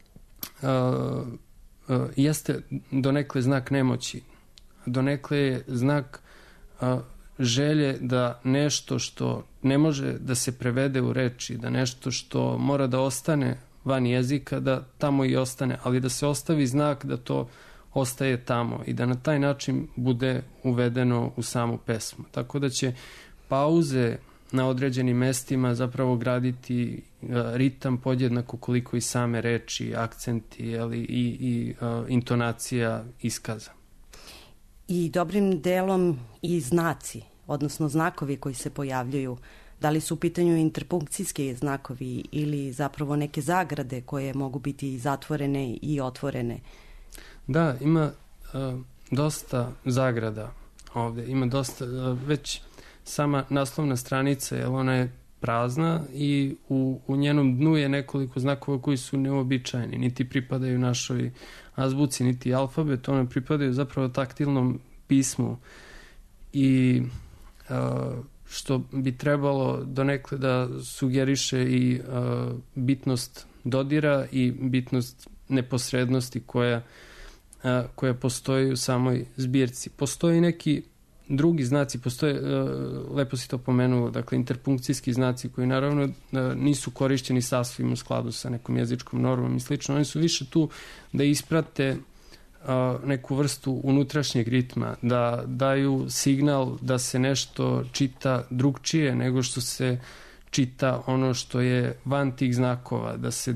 jeste donekle znak nemoći, donekle je znak želje da nešto što ne može da se prevede u reči, da nešto što mora da ostane van jezika, da tamo i ostane, ali da se ostavi znak da to ostaje tamo i da na taj način bude uvedeno u samu pesmu. Tako da će pauze na određenim mestima zapravo graditi ritam podjednako koliko i same reči, akcenti i intonacija iskaza. I dobrim delom i znaci, odnosno znakovi koji se pojavljuju, da li su u pitanju interpunkcijski znakovi ili zapravo neke zagrade koje mogu biti i zatvorene i otvorene? Da, ima dosta zagrada ovde, ima dosta, već sama naslovna stranica, jer ona je prazna i u njenom dnu je nekoliko znakova koji su neobičajni, niti pripadaju našoj azbuci, niti alfabet, one pripadaju zapravo taktilnom pismu i što bi trebalo donekle da sugeriše i bitnost dodira i bitnost neposrednosti koja postoji u samoj zbirci. Postoji neki drugi znaci, postoje, lepo si to pomenuo, dakle interpunkcijski znaci koji naravno nisu korišćeni sasvim u skladu sa nekom jezičkom normom i slično. Oni su više tu da isprate neku vrstu unutrašnjeg ritma, da daju signal da se nešto čita drugčije nego što se čita ono što je van tih znakova,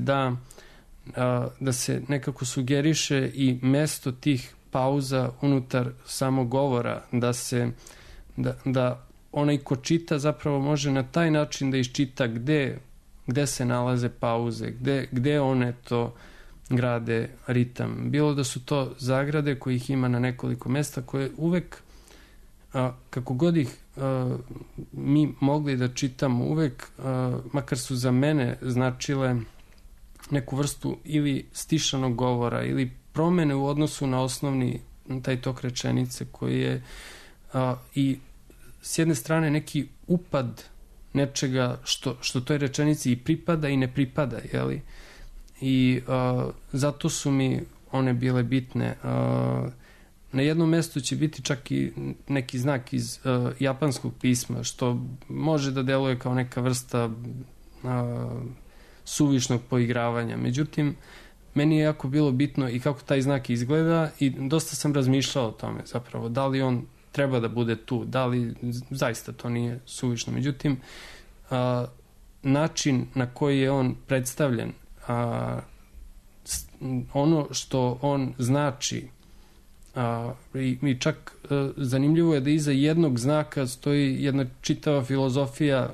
da se nekako sugeriše i mesto tih pauza unutar samog govora, da onaj ko čita zapravo može na taj način da iščita gde se nalaze pauze, gde one to grade ritam. Bilo da su to zagrade kojih ima na nekoliko mesta koje uvek, kako god ih mi mogli da čitamo, uvek, makar su za mene značile neku vrstu ili stišanog govora ili promene u odnosu na osnovni taj tok rečenice koji je i s jedne strane neki upad nečega što toj rečenici i pripada i ne pripada, jeli? I zato su mi one bile bitne. Na jednom mestu će biti čak i neki znak iz japanskog pisma, što može da deluje kao neka vrsta suvišnog poigravanja. Međutim, meni je jako bilo bitno i kako taj znak izgleda i dosta sam razmišljao o tome zapravo, da li on treba da bude tu, da li zaista to nije suvišno. Međutim, način na koji je on predstavljen, ono što on znači, i čak zanimljivo je da iza jednog znaka stoji jedna čitava filozofija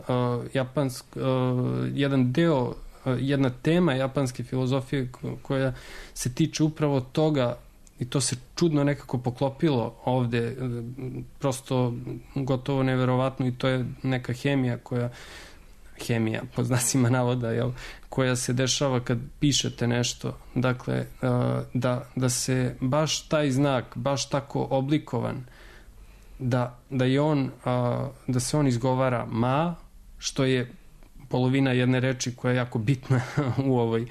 jedan deo, jedna tema japanske filozofije koja se tiče upravo toga i to se čudno nekako poklopilo ovde, prosto gotovo neverovatno, i to je neka hemija pod znacima navoda, jel, koja se dešava kad pišete nešto. Dakle, da se baš taj znak, baš tako oblikovan, da se on izgovara ma, što je polovina jedne reči koja je jako bitna u ovoj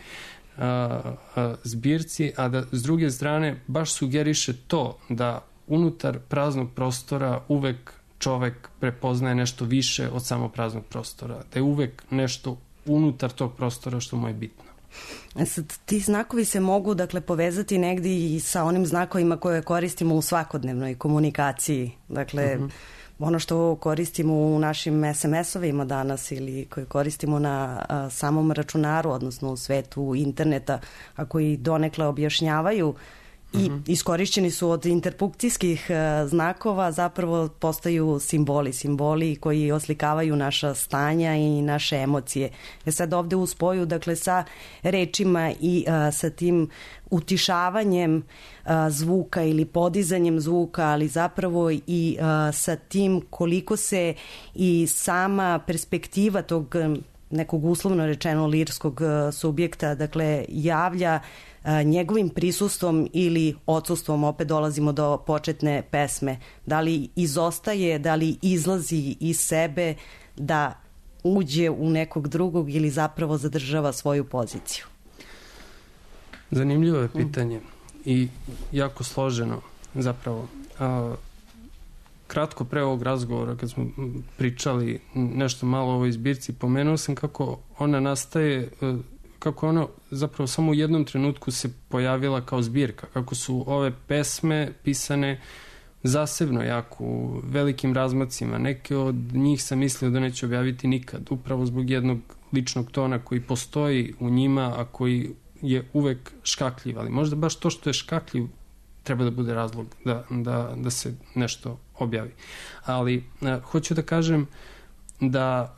zbirci, a da s druge strane baš sugeriše to da unutar praznog prostora uvek čovek prepoznaje nešto više od samo praznog prostora, da je uvek nešto unutar tog prostora što mu je bitno. Sad, ti znakovi se mogu, dakle, povezati negdje i sa onim znakovima koje koristimo u svakodnevnoj komunikaciji. Dakle, ono što koristimo u našim SMS-ovima danas ili koje koristimo na samom računaru, odnosno u svetu interneta, a koji donekle objašnjavaju i iskorišćeni su od interpunkcijskih znakova, zapravo postaju simboli koji oslikavaju naša stanja i naše emocije. Sad ovde u spoju, dakle, sa rečima i sa tim utišavanjem zvuka ili podizanjem zvuka, ali zapravo i sa tim koliko se i sama perspektiva tog nekog uslovno rečeno lirskog subjekta, dakle, javlja njegovim prisustvom ili odsustvom, opet dolazimo do početne pesme. Da li izostaje, da li izlazi iz sebe da uđe u nekog drugog ili zapravo zadržava svoju poziciju? Zanimljivo je pitanje i jako složeno zapravo. Kratko pre ovog razgovora, kad smo pričali nešto malo o ovoj zbirci, pomenuo sam kako ona nastaje, kako ona zapravo samo u jednom trenutku se pojavila kao zbirka, kako su ove pesme pisane zasebno jako, u velikim razmacima. Neke od njih sam mislio da neću objaviti nikad, upravo zbog jednog ličnog tona koji postoji u njima, a koji je uvek škakljiv, ali možda baš to što je škakljiv treba da bude razlog da se nešto objavi. Ali hoću da kažem da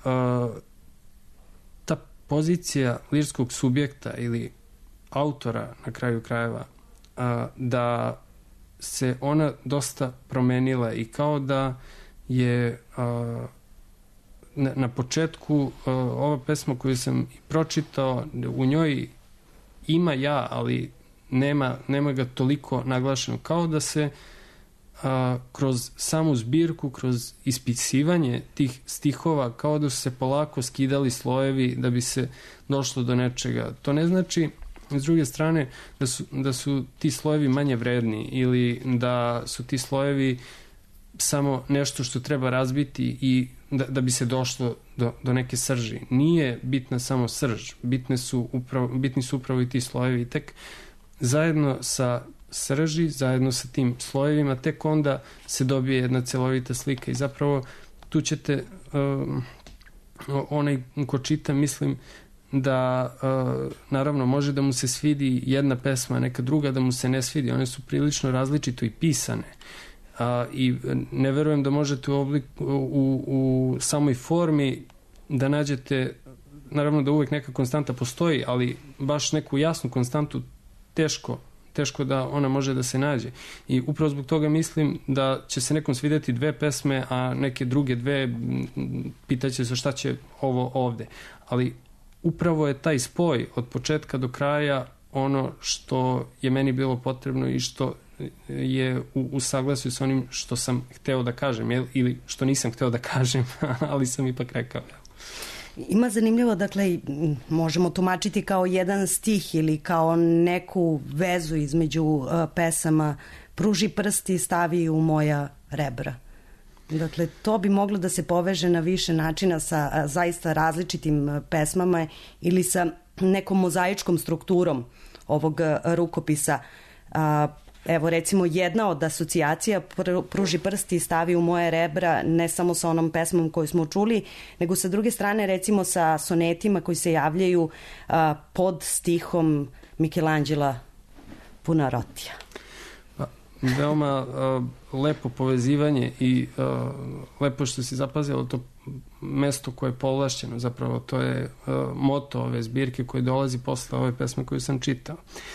ta pozicija lirskog subjekta ili autora na kraju krajeva, da se ona dosta promenila i kao da je na početku ova pesma koju sam pročitao, u njoj ima ja, ali nema ga toliko naglašeno, kao da se kroz samu zbirku, kroz ispisivanje tih stihova, kao da su se polako skidali slojevi da bi se došlo do nečega. To ne znači, s druge strane, da su ti slojevi manje vredni ili da su ti slojevi samo nešto što treba razbiti i da bi se došlo do neke srži. Nije bitna samo srž, bitni su upravo i ti slojevi. Tek zajedno sa srži, zajedno sa tim slojevima, tek onda se dobije jedna celovita slika i zapravo tu ćete, onaj ko čita, mislim da naravno može da mu se svidi jedna pesma, neka druga da mu se ne svidi. One su prilično različito i pisane. I ne verujem da možete u samoj formi da nađete, naravno da uvek neka konstanta postoji, ali baš neku jasnu konstantu teško da ona može da se nađe. I upravo zbog toga mislim da će se nekom svideti dve pesme, a neke druge dve pitaće se šta će ovo ovde. Ali upravo je taj spoj od početka do kraja ono što je meni bilo potrebno i što je u saglasju sa onim što sam hteo da kažem, ili što nisam hteo da kažem, ali sam ipak rekao. Ima zanimljivo, dakle, možemo tumačiti kao jedan stih ili kao neku vezu između pesama Pruži prsti, stavi u moja rebra. Dakle, to bi moglo da se poveže na više načina sa zaista različitim pesmama ili sa nekom mozaičkom strukturom ovog rukopisa. Evo, recimo, jedna od asocijacija Pruži prsti i stavi u moje rebra, ne samo sa onom pesmom koju smo čuli, nego sa druge strane, recimo, sa sonetima koji se javljaju pod stihom Michelangela Buonarrotija. Veoma lepo povezivanje i lepo što si zapazila to mesto koje je povlašćeno, zapravo to je moto ove zbirke koji dolazi posle ove pesme koju sam čitao.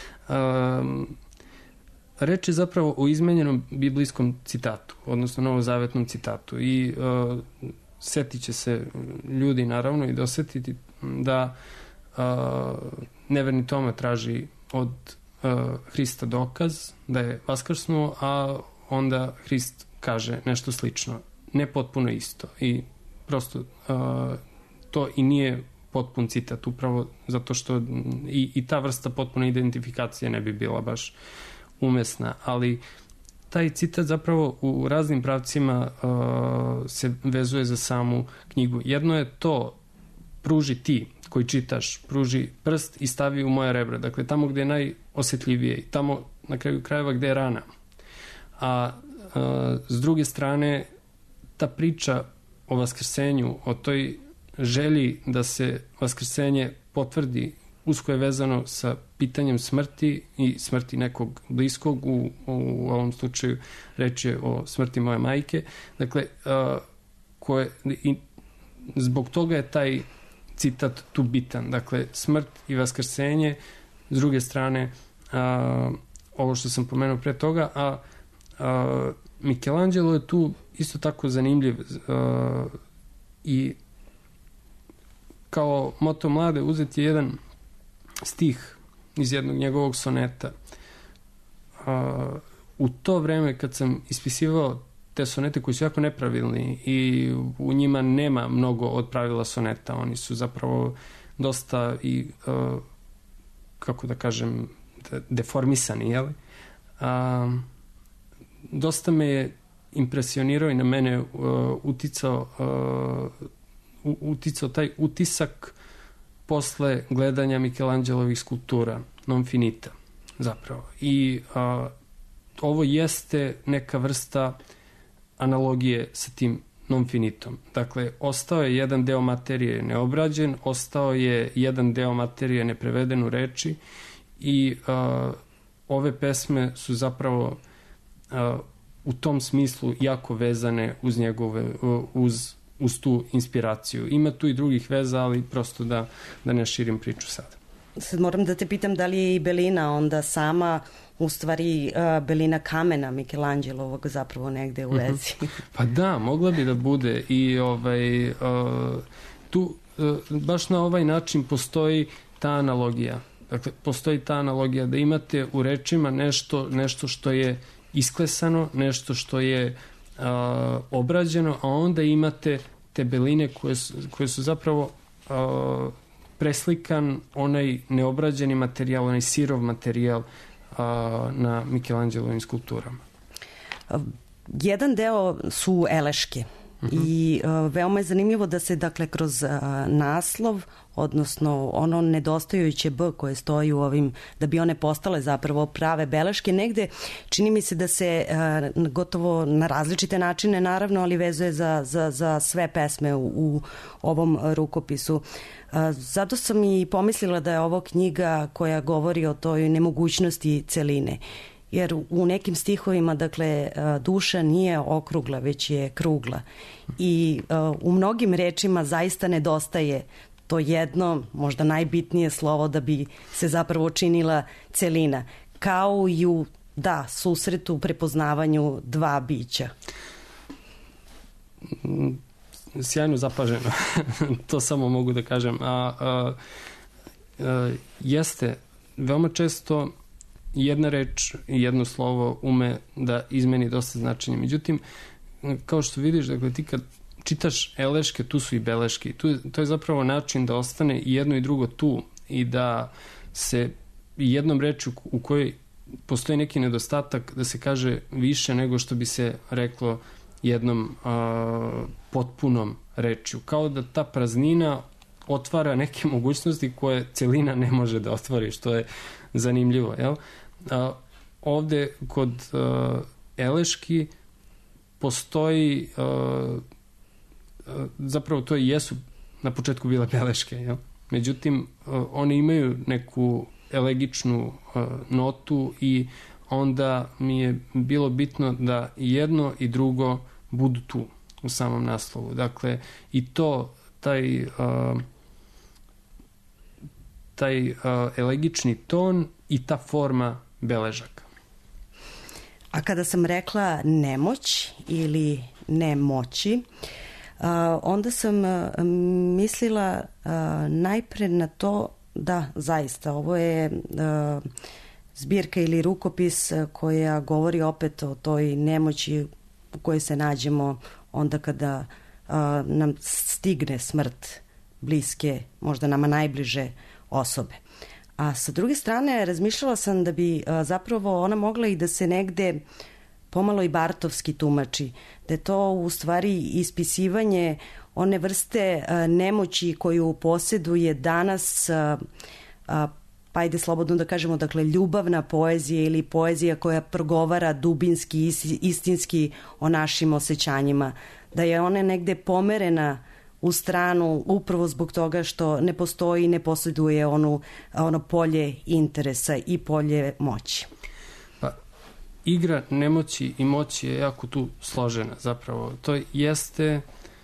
Reč je zapravo o izmenjenom biblijskom citatu, odnosno novozavetnom citatu i setit će se ljudi naravno i dosetiti da neverni Toma traži od Hrista dokaz da je vaskrsnuo, a onda Hrist kaže nešto slično, ne potpuno isto i prosto to i nije potpun citat, upravo zato što i ta vrsta potpune identifikacije ne bi bila baš umesna, ali taj citat zapravo u raznim pravcima se vezuje za samu knjigu. Jedno je to, pruži ti koji čitaš, pruži prst i stavi u moje rebra, dakle tamo gde je najosetljivije i tamo na kraju krajeva gde je rana. A s druge strane ta priča o vaskrsenju, o toj želji da se vaskrsenje potvrdi, usko je vezano sa pitanjem smrti i smrti nekog bliskog, u ovom slučaju reč je o smrti moje majke. Dakle, zbog toga je taj citat tu bitan. Dakle, smrt i vaskrsenje, s druge strane, ovo što sam pomenuo pre toga, a Michelangelo je tu isto tako zanimljiv i kao moto mlade uzet je jedan stih iz jednog njegovog soneta. U to vreme kad sam ispisivao te sonete koji su jako nepravilni i u njima nema mnogo od pravila soneta, oni su zapravo dosta i kako da kažem deformisani, jel? Dosta me je impresionirao i na mene uticao taj utisak posle gledanja Michelangelovih skulptura non finita zapravo. I ovo jeste neka vrsta analogije sa tim non finitom. Dakle, ostao je jedan deo materije neobrađen, ostao je jedan deo materije nepreveden u reči i ove pesme su zapravo u tom smislu jako vezane uz njegove, uz tu inspiraciju. Ima tu i drugih veza, ali prosto da ne širim priču sada. Sad moram da te pitam da li je i belina onda sama u stvari belina kamena Michelangelovog zapravo negde u vezi. Pa da, mogla bi da bude i tu baš na ovaj način postoji ta analogija. Dakle, postoji ta analogija da imate u rečima nešto što je isklesano, nešto što je obrađeno, a onda imate te beline koje su zapravo preslikan onaj neobrađeni materijal, onaj sirov materijal na Michelangelovim skulpturama. Jedan deo su eleške i veoma je zanimljivo da se dakle kroz naslov, odnosno ono nedostajuće B koje stoji u ovim, da bi one postale zapravo prave beleške, negde čini mi se da se gotovo na različite načine naravno, ali vezuje za sve pesme u ovom rukopisu. Zato sam i pomislila da je ovo knjiga koja govori o toj nemogućnosti celine. Jer u nekim stihovima, dakle, duša nije okrugla, već je krugla. I u mnogim rečima zaista nedostaje to jedno, možda najbitnije slovo da bi se zapravo činila celina. Kao i u, susretu, prepoznavanju dva bića. Sjajno zapaženo. To samo mogu da kažem. Jeste, veoma često jedna reč i jedno slovo ume da izmeni dosta značenje. Međutim, kao što vidiš, dakle, ti kad čitaš eleške, tu su i beleške. To je zapravo način da ostane i jedno i drugo tu i da se jednom reču u kojoj postoji neki nedostatak da se kaže više nego što bi se reklo jednom potpunom rečju. Kao da ta praznina otvara neke mogućnosti koje celina ne može da otvori, što je zanimljivo. Jel? Ovde kod eleški postoji zapravo to i jesu na početku bile beleške. Jel? Međutim, one imaju neku elegičnu notu i onda mi je bilo bitno da jedno i drugo budu tu u samom naslovu. Dakle, i to, taj elegični ton i ta forma beležaka. A kada sam rekla nemoć ili nemoći, onda sam mislila najpre na to da, zaista, ovo je zbirka ili rukopis koja govori opet o toj nemoći u kojoj se nađemo onda kada nam stigne smrt bliske, možda nama najbliže osobe. A sa druge strane, razmišljala sam da bi zapravo ona mogla i da se negde pomalo i bartovski tumači, da je to u stvari ispisivanje one vrste nemoći koju posjeduje danas, pa ajde slobodno da kažemo, dakle, ljubavna poezija ili poezija koja progovara dubinski, istinski o našim osjećanjima. da je ona negde pomerena u stranu upravo zbog toga što ne postoji i ne posjeduje ono polje interesa i polje moći. Pa, igra nemoći i moći je jako tu složena zapravo. To jeste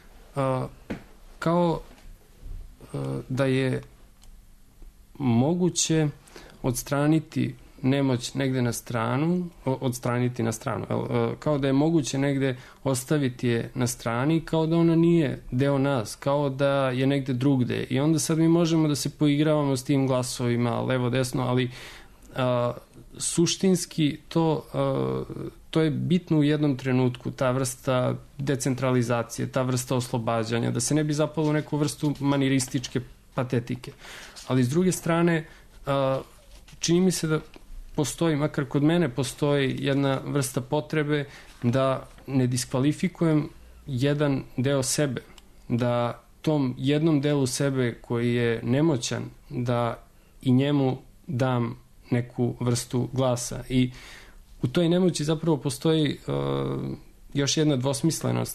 kao da je moguće odstraniti nemoć negde na stranu, odstraniti na stranu, kao da je moguće negde ostaviti je na strani, kao da ona nije deo nas, kao da je negde drugde. I onda sad mi možemo da se poigravamo s tim glasovima, levo, desno, ali suštinski to je bitno u jednom trenutku, ta vrsta decentralizacije, ta vrsta oslobađanja, da se ne bi zapalo u neku vrstu manirističke patetike. Ali s druge strane, čini mi se da postoji, makar kod mene postoji jedna vrsta potrebe da ne diskvalifikujem jedan deo sebe, da tom jednom delu sebe koji je nemoćan, da i njemu dam neku vrstu glasa. I u toj nemoći zapravo postoji još jedna dvosmislenost.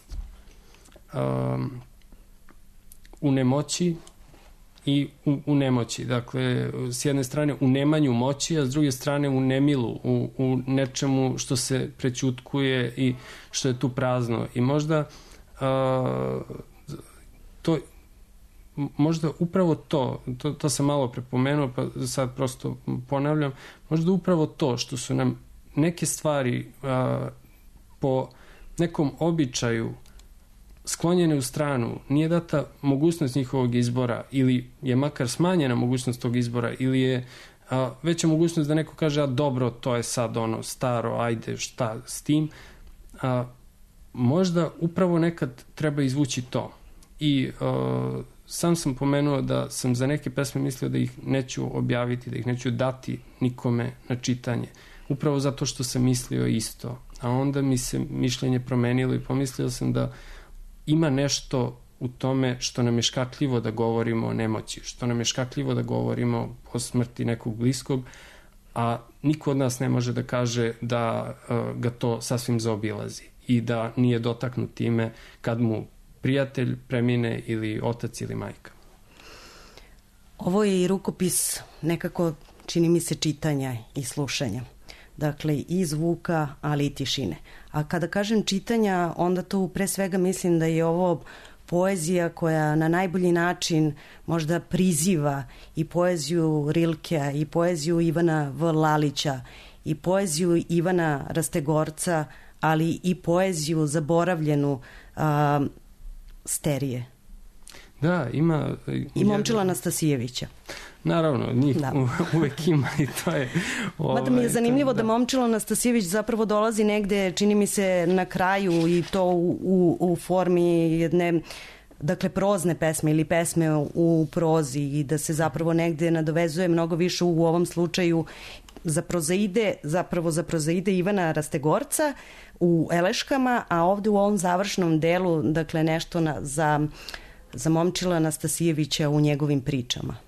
U nemoći i u nemoći. Dakle, s jedne strane u nemanju moći, a s druge strane u nemilu, u nečemu što se prećutkuje i što je tu prazno. I možda možda upravo to sam malo prepomenuo, pa sad prosto ponavljam, možda upravo to što su nam neke stvari po nekom običaju sklonjene u stranu, nije data mogućnost njihovog izbora ili je makar smanjena mogućnost tog izbora ili je veća mogućnost da neko kaže a dobro, to je sad ono staro, ajde šta s tim, možda upravo nekad treba izvući to. I sam pomenuo da sam za neke pesme mislio da ih neću objaviti, da ih neću dati nikome na čitanje, upravo zato što sam mislio isto, a onda mi se mišljenje promenilo i pomislio sam da ima nešto u tome što nam je škakljivo da govorimo o nemoći, što nam je škakljivo da govorimo o smrti nekog bliskog, a niko od nas ne može da kaže da ga to sasvim zaobilazi i da nije dotaknut time kad mu prijatelj premine ili otac ili majka. Ovo je i rukopis nekako, čini mi se, čitanja i slušanja. Dakle, i zvuka, ali i tišine. A kada kažem čitanja, onda tu pre svega mislim da je ovo poezija koja na najbolji način možda priziva i poeziju Rilkea, i poeziju Ivana V. Lalića, i poeziju Ivana Rastegorca, ali i poeziju zaboravljenu Sterije. Da, ima... I Momčila Anastasijevića. Naravno, njih uvek ima i to je... Mada mi je zanimljivo da Momčilo Anastasijević zapravo dolazi negde, čini mi se, na kraju i to u formi jedne, dakle, prozne pesme ili pesme u prozi i da se zapravo negde nadovezuje mnogo više u ovom slučaju za prozaide Ivana Rastegorca u Eleškama, a ovde u ovom završnom delu, dakle, nešto za Momčila Anastasijevića u njegovim pričama.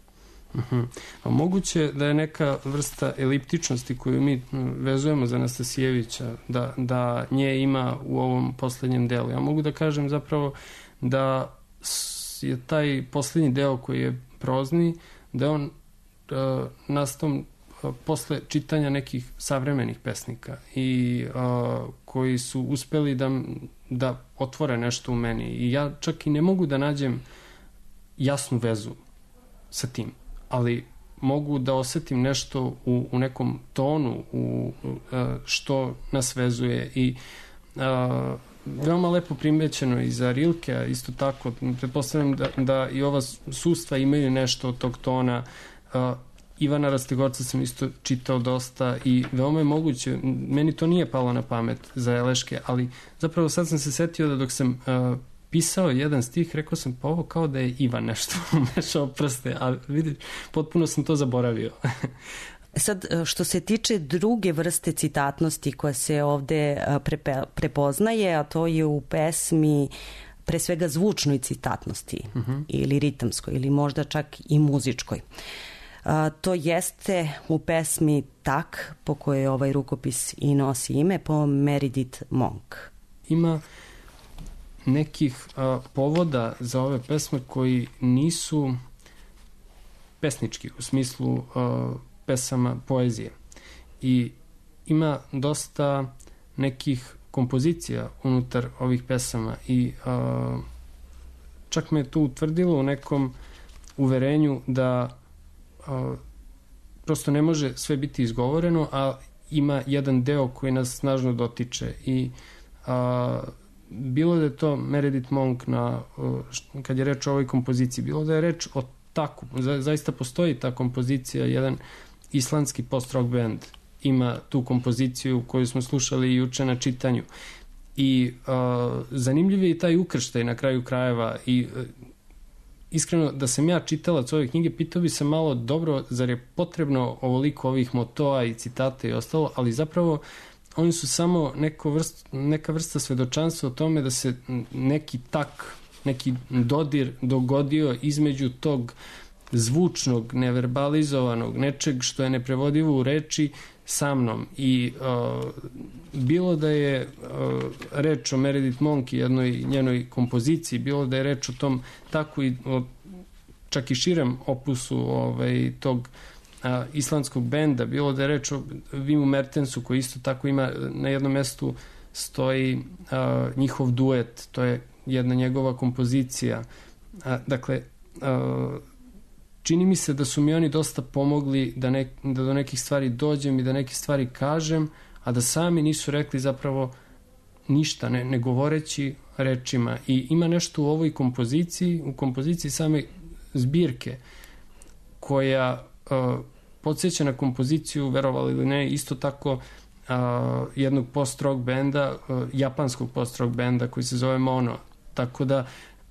A moguće da je neka vrsta eliptičnosti koju mi vezujemo za Anastasijevića, da nje ima u ovom poslednjem delu. Ja mogu da kažem zapravo da je taj poslednji deo koji je prozni, da je on nastao posle čitanja nekih savremenih pesnika i koji su uspeli da otvore nešto u meni. I ja čak i ne mogu da nađem jasnu vezu sa tim, ali mogu da osetim nešto u nekom tonu što nas vezuje i veoma lepo primećeno i za Rilkea, isto tako, pretpostavljam da i ova sustva imaju nešto od tog tona. Ivana Rastegorca sam isto čitao dosta i veoma je moguće, meni to nije palo na pamet za Eleške, ali zapravo sad sam se setio da dok sam pisao jedan stih, rekao sam pa ovo kao da je Ivan nešto mešao prste, a vidiš, potpuno sam to zaboravio. Sad, što se tiče druge vrste citatnosti koja se ovde prepoznaje, a to je u pesmi pre svega zvučnoj citatnosti ili ritamskoj ili možda čak i muzičkoj. To jeste u pesmi Tak, po kojoj ovaj rukopis i nosi ime, po Meredith Monk. Ima nekih povoda za ove pesme koji nisu pesnički u smislu pesama poezije. I ima dosta nekih kompozicija unutar ovih pesama i čak me to utvrdilo u nekom uverenju da prosto ne može sve biti izgovoreno, a ima jedan deo koji nas snažno dotiče i bilo da je to Meredith Monk kad je reč o ovoj kompoziciji, bilo da je reč o taku, zaista postoji ta kompozicija, jedan islandski post-rock band ima tu kompoziciju koju smo slušali juče na čitanju i zanimljiv je i taj ukrštaj na kraju krajeva i iskreno da sam ja čitalac ove knjige pitao bi se malo dobro zar je potrebno ovoliko ovih motoa i citata i ostalo, ali zapravo oni su samo neka vrsta svedočanstva o tome da se neki dodir dogodio između tog zvučnog, neverbalizovanog, nečeg što je neprevodivo u reči sa mnom. I bilo da je reč o Meredith Monk i jednoj njenoj kompoziciji, bilo da je reč o tom tako i čak i širem opusu tog islandskog benda, bilo da je reč o Vimu Mertensu koji isto tako ima na jednom mestu stoji njihov duet, to je jedna njegova kompozicija. Dakle, čini mi se da su mi oni dosta pomogli da do nekih stvari dođem i da neke stvari kažem, a da sami nisu rekli zapravo ništa, ne govoreći rečima. I ima nešto u ovoj kompoziciji, u kompoziciji same zbirke, koja podsjeća na kompoziciju, verovali ili ne, isto tako jednog post-rock benda, japanskog post-rock benda koji se zove Mono. Tako da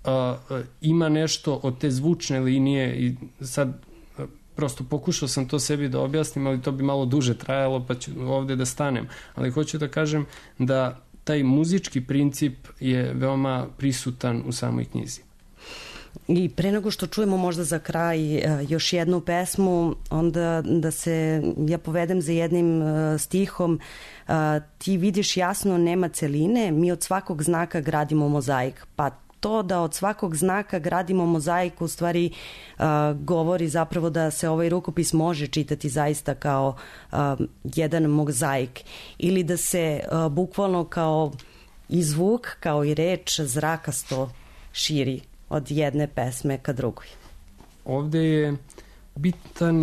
ima nešto od te zvučne linije i sad prosto pokušao sam to sebi da objasnim, ali to bi malo duže trajalo pa ću ovde da stanem. Ali hoću da kažem da taj muzički princip je veoma prisutan u samoj knjizi. I pre nego što čujemo možda za kraj još jednu pesmu, onda da se ja povedem za jednim stihom. Ti vidiš jasno nema celine, mi od svakog znaka gradimo mozaik. Pa to da od svakog znaka gradimo mozaik u stvari govori zapravo da se ovaj rukopis može čitati zaista kao jedan mozaik ili da se bukvalno kao i zvuk, kao i reč zrakasto širi od jedne pesme ka drugoj. Ovde je bitan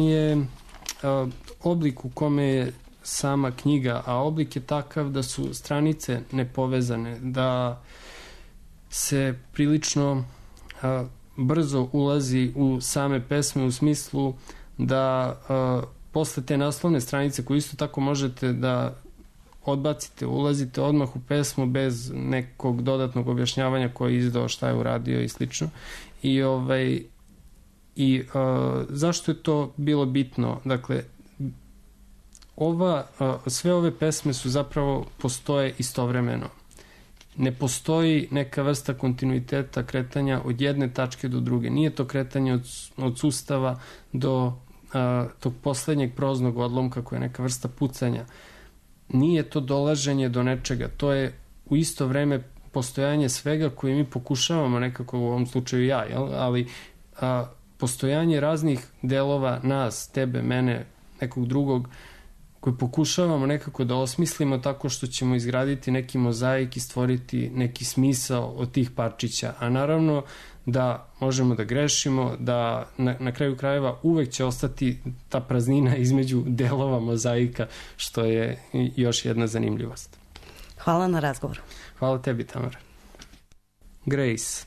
oblik u kome je sama knjiga, a oblik je takav da su stranice nepovezane, da se prilično brzo ulazi u same pesme u smislu da posle te naslovne stranice koju isto tako možete da odbacite, ulazite odmah u pesmu bez nekog dodatnog objašnjavanja ko je izdao, šta je uradio i slično. I zašto je to bilo bitno? Dakle, sve ove pesme su zapravo postoje istovremeno. Ne postoji neka vrsta kontinuiteta kretanja od jedne tačke do druge. Nije to kretanje od sustava do tog poslednjeg proznog odlomka koja je neka vrsta pucanja. Nije to dolaženje do nečega. To je u isto vreme postojanje svega koje mi pokušavamo nekako, u ovom slučaju ja, ali postojanje raznih delova nas, tebe, mene, nekog drugog, koje pokušavamo nekako da osmislimo tako što ćemo izgraditi neki mozaik i stvoriti neki smisao od tih parčića. A naravno da možemo da grešimo, da na kraju krajeva uvek će ostati ta praznina između delova mozaika, što je još jedna zanimljivost. Hvala na razgovoru. Hvala tebi, Tamara. Grace.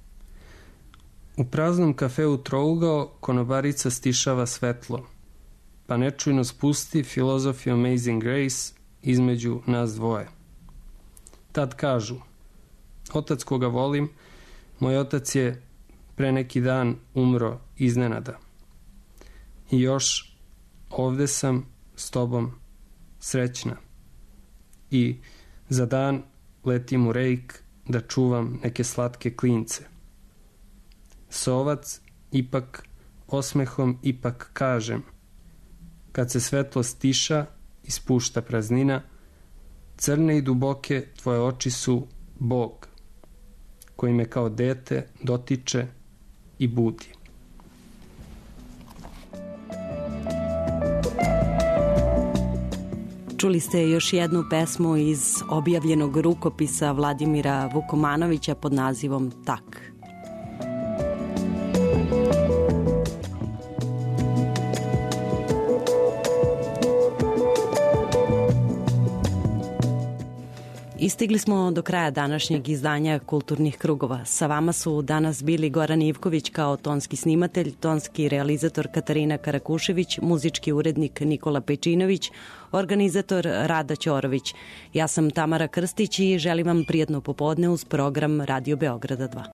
U praznom kafeu Trougao konobarica stišava svetlo, pa nečujno spusti Philosophy Amazing Grace između nas dvoje. Tad kažu, otac koga volim, moj otac je pre neki dan umro iznenada. I još ovde sam s tobom srećna. I za dan letim u Rejk da čuvam neke slatke klince. Sovac ipak osmehom ipak kažem, kad se svetlo stiša i spušta praznina, crne i duboke tvoje oči su Bog. koji me kao dete dotiče i budi. Čuli ste još jednu pesmu iz objavljenog rukopisa Vladimira Vukomanovića pod nazivom Tak. Istigli smo do kraja današnjeg izdanja Kulturnih krugova. Sa vama su danas bili Goran Ivković kao tonski snimatelj, tonski realizator Katarina Karakušević, muzički urednik Nikola Pejčinović, organizator Rada Ćorović. Ja sam Tamara Krstić i želim vam prijatno popodne uz program Radio Beograda 2.